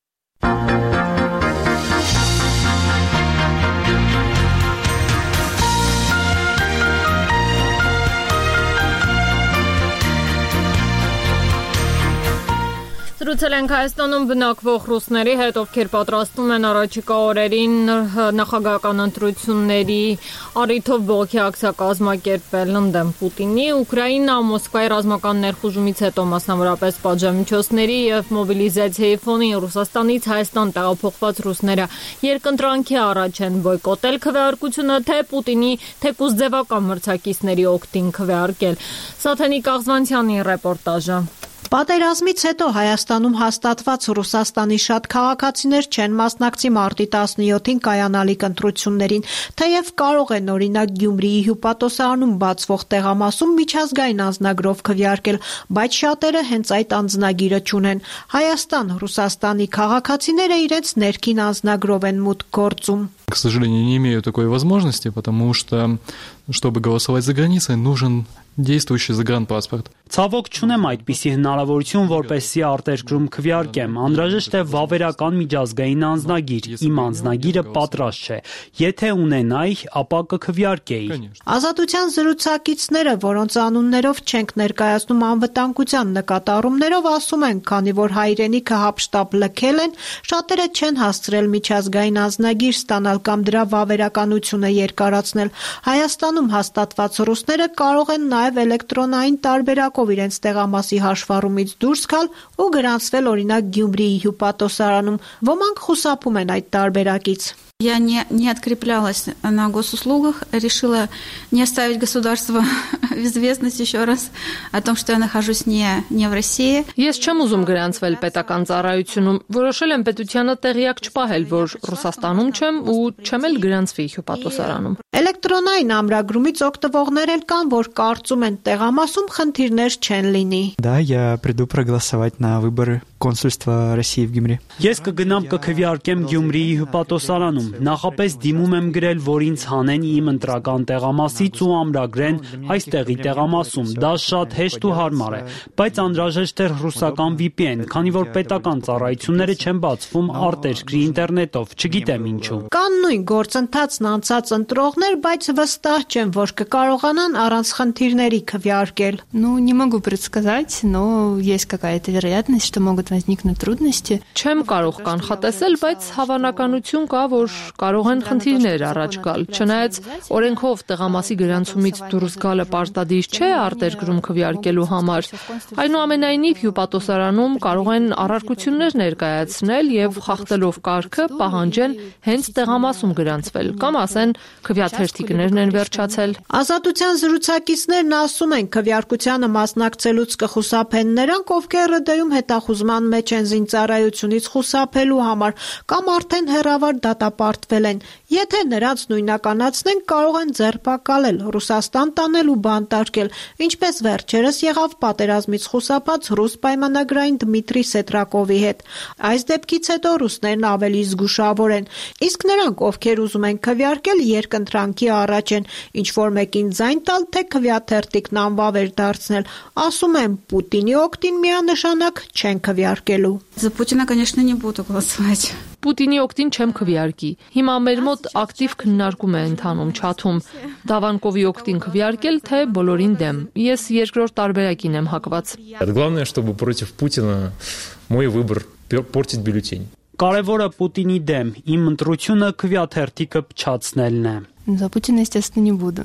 Զրուցել ենք Հայաստանում բնակվող ռուսների հետ, ովքեր պատրաստում են առաջիկա օրերին նախագահական ընտրությունների առիթով բողոքի ակցիա կազմակերպել ընդդեմ Պուտինի։ Ուկրաինա Մոսկվայի ռազմական ներխուժումից հետո մասնավորապես պատժամիջոցների եւ մոբիլիզացիայի ֆոնին Ռուսաստանից Հայաստան տեղափոխված ռուսները երկընտրանքի առաջ են բոյկոտել քվեարկությունը, թե Պուտինի թեկուզ ձևական մրցակիցների օգտին քվեարկել։ Սաթենիկ Աղզվանցյանի ռեպորտաժը։
Պատերազմից հետո Հայաստանում հաստատված Ռուսաստանի շատ քաղաքացիներ չեն մասնակցի մարտի 17-ին կայանալիք ընտրություններին, թեև կարող են օրինակ Գյումրիի հյուպատոսարանում բացվող տեղամասում միջազգային անձնագրով քվեարկել, բայց շատերը հենց այդ անձնագիրը չունեն։ Հայաստան, Ռուսաստանի քաղաքացիները իրենց ներքին անձնագրով են մուտք գործում։
К сожалению, не имею такой возможности, потому что, чтобы голосовать за границей, нужен действующий загранпаспорт.
Ցավոք չունեմ այդպիսի հնարավորություն, որպեսզի արտերկրում քվեարկեմ։ Անհրաժեշտ է վավերական միջազգային անձնագիր։ Իմ անձնագիրը պատրաստ չէ։ Եթե ունենայի, ապա կքվեարկեի։
Ազատության զրուցակիցները, որոնց անուններով չենք ներկայացնում անվտանգության նկատառումներով, ասում են, քանի որ հայրենիքը հապշտապ լքել են, շատերը չեն հասցրել միջազգային անձնագիր ստանալ կամ դրա վավերականությունը երկարացնել։ Հայաստանում հաստատված ռուսները կարող են նաև էլեկտրոնային տարբերակով իրենց տեղամասի հաշվառումից դուրս գալ ու գրանցվել օրինակ Գյումրիի հյուպատոսարանում։ Ոմանք խուսափում են այդ տարբերակից։
Я не откреплялась на госуслугах, решила не оставить государство в известность еще раз о том, что я нахожусь не в России.
Ես չեմ ուզում գրանցվել պետական ծառայությունում, որոշել եմ պետությանը տեղյակ չպահել, որ Ռուսաստանում չեմ ու չեմ էլ գրանցվի հյուպատոսարանում։
Էլեկտրոնային ամրագրումից օգտվողներ էլ կան, որ կարծում են տեղամասում խնդիրներ չեն լինի։
Да, я приду проголосовать на выборы консульства России в Гюмри.
Ես կգնամ կքվեարկեմ Գյումրիի հյուպատոսարանում։ Նախապես դիմում եմ գրել, որ ինձ հանեն իմ ընտրական տեղամասից ու ամրագրեն այստեղի տեղամասում։ Դա շատ հեշտ ու հարմար է, բայց անհրաժեշտ է ռուսական VPN, քանի որ պետական ծառայությունները չեն բացվում արտերկրի ինտերնետով, չգիտեմ ինչու։
Կան նույն գործընթացն անցած ընտրողներ, բայց վստահ չեն, որ կկարողանան առանց խնդիրների քվեարկել։
Ну, не могу предсказать, но есть какая-то вероятность, что могут возникнуть трудности.
Չեմ կարող կանխատեսել, բայց հավանականություն կա, որ կարող են խնդիրներ առաջ գալ։ Չնայած օրենքով տեղամասի գրանցումից դուրս գալը պարտադիր չէ արտերկրում քվեարկելու համար։ Այնուամենայնիվ հյուպատոսարանում կարող են առարկություններ ներկայացնել եւ խախտելով կարգը պահանջեն հենց տեղամասում գրանցվել կամ ասեն քվեաթերթիկներն են վերջացել։
Ազատության զրուցակիցներն ասում են, քվեարկությանը մասնակցելուց կխուսափեն նրանք, ովքեր ՌԴ-ում հետախուզման մեջ են զինծառայությունից խուսափելու համար կամ արդեն հեռավար դատապարտվել են։ Եթե նրանց նույնականացնեն, կարող են ձերբակալել, Ռուսաստան տանել ու բանտարկել, ինչպես վերջերս եղավ պատերազմից խուսափած ռուս պայմանագրային Դմիտրի Սետրակովի հետ։ Այս դեպքից հետո ռուսներն ավելի զգուշավոր են, իսկ նրանք, ովքեր ուզում են քվեարկել, երկընտրանքի առաջ են, ինչ որ մեկին ձայն տալ, թե քվեաթերթիկն անվավեր դարձնել, ասում են Պուտինի օգտին միանշանակ չեն քվեարկելու։
За Путина, конечно, не буду голосовать.
Պուտինի օգտին չեմ քվեարկի։ Հիմա մեր մոտ ակտիվ քննարկում է ընթանում չաթում։ Դավանկովի օգտին քվեարկել, թե բոլորին դեմ։ Ես երկրորդ տարբերակին եմ հակված։
Главное, чтобы против Путина мой выбор портить бюллетень.
Կարևորը Պուտինի դեմ իմ ընտրությունը քվեաթերթիկը փչացնելն է։
За Путина, естественно, не буду.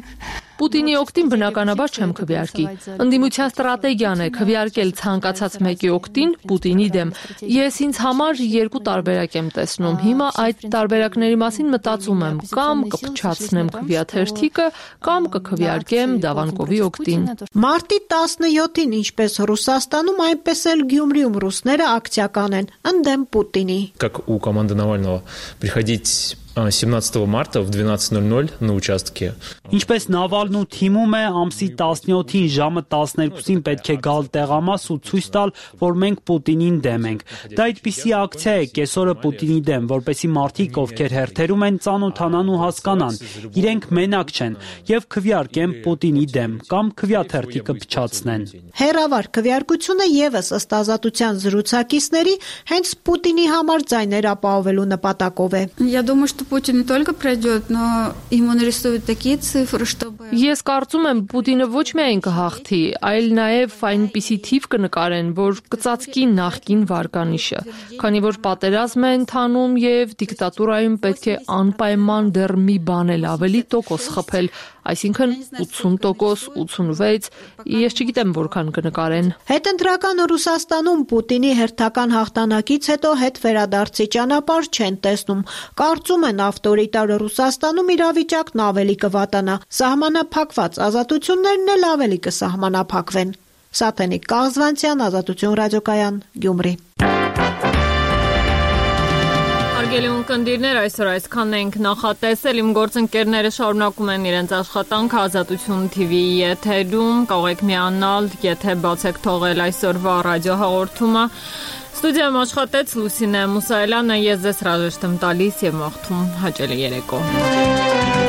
Պուտինի օգտին բնականաբար չեմ քվեարկի։ Ընդդիմության ստրատեգիան է քվեարկել ցանկացած մեկի օգտին Պուտինի դեմ։ Ես ինձ համար երկու տարբերակ եմ տեսնում։ Հիմա այդ տարբերակների մասին մտածում եմ, կամ կփչացնեմ քվեաթերթիկը, կամ կքվեարկեմ Դավանկովի օգտին։
Մարտի 17-ին ինչպես Ռուսաստանում, այնպես էլ Գյումրիում ռուսները ակցիական են ընդդեմ Պուտինի։
Как у команды Навального приходить 17 марта в 12:00 на участке.
Ինչպես Նավալն ու թիմում է, ամսի 17-ին ժամը 12-ին պետք է գալ տեղամաս ու ցույց տալ, որ մենք Պուտինին դեմ ենք։ Դա այդպիսի ակցիա է կեսօրը Պուտինի դեմ, որպեսզի մարդիկ, ովքեր հերթերում են, ծանոթանան ու հասկանան, իրենք մենակ չեն եւ քվեարկեն Պուտինի դեմ կամ քվեաթերթիկը փչացնեն։
Հերավար քվեարկությունը եւս ըստ ազատության զրուցակիցների հենց Պուտինի համար ձայներ ապահովելու նպատակով է։
Я думаю, что Путин не только пройдет, но ему нарисуют такие цифры, чтобы
Ես կարծում եմ Պուտինը ոչ միայն կհաղթի, այլ նաև այնպիսի թիվ կնկարեն, որ կծածկի նախկին վարկանիշը, քանի որ պատերազմ է ընթանում եւ դիկտատուրայում պետք է անպայման դեռ մի բան էլ ավելի տոկոս խփել, այսինքն 80%, 86%, ես չգիտեմ որքան կնկարեն։
Հետընտրական Ռուսաստանում Պուտինի հերթական հաղթանակից հետո հետ վերադարձի ճանապարհ չեն տեսնում։ Կարծում են ավտորիտար Ռուսաստանում իրավիճակն ավելի կվատանա, սահմանափակված ազատություններն էլ ավելի կսահմանափակվեն։ Սաթենիկ Կազվանցյան, Ազատություն ռադիոկայան, Գյումրի։
Հարգելի ունկնդիրներ, այսօր այսքանն ենք նախատեսել, իմ գործընկերները շարունակում են իրենց աշխատանքը Ազատություն TV-ի եթերում, կարող եք միանալ, եթե բաց եք թողել այսօրվա ռադիոհաղորդումը։ Ստուդիայում աշխատեց Լուսինե Մուսայելյանը, ես ձեզ հրաժեշտ եմ տալիս եւ մաղթում հաճելի երեկո։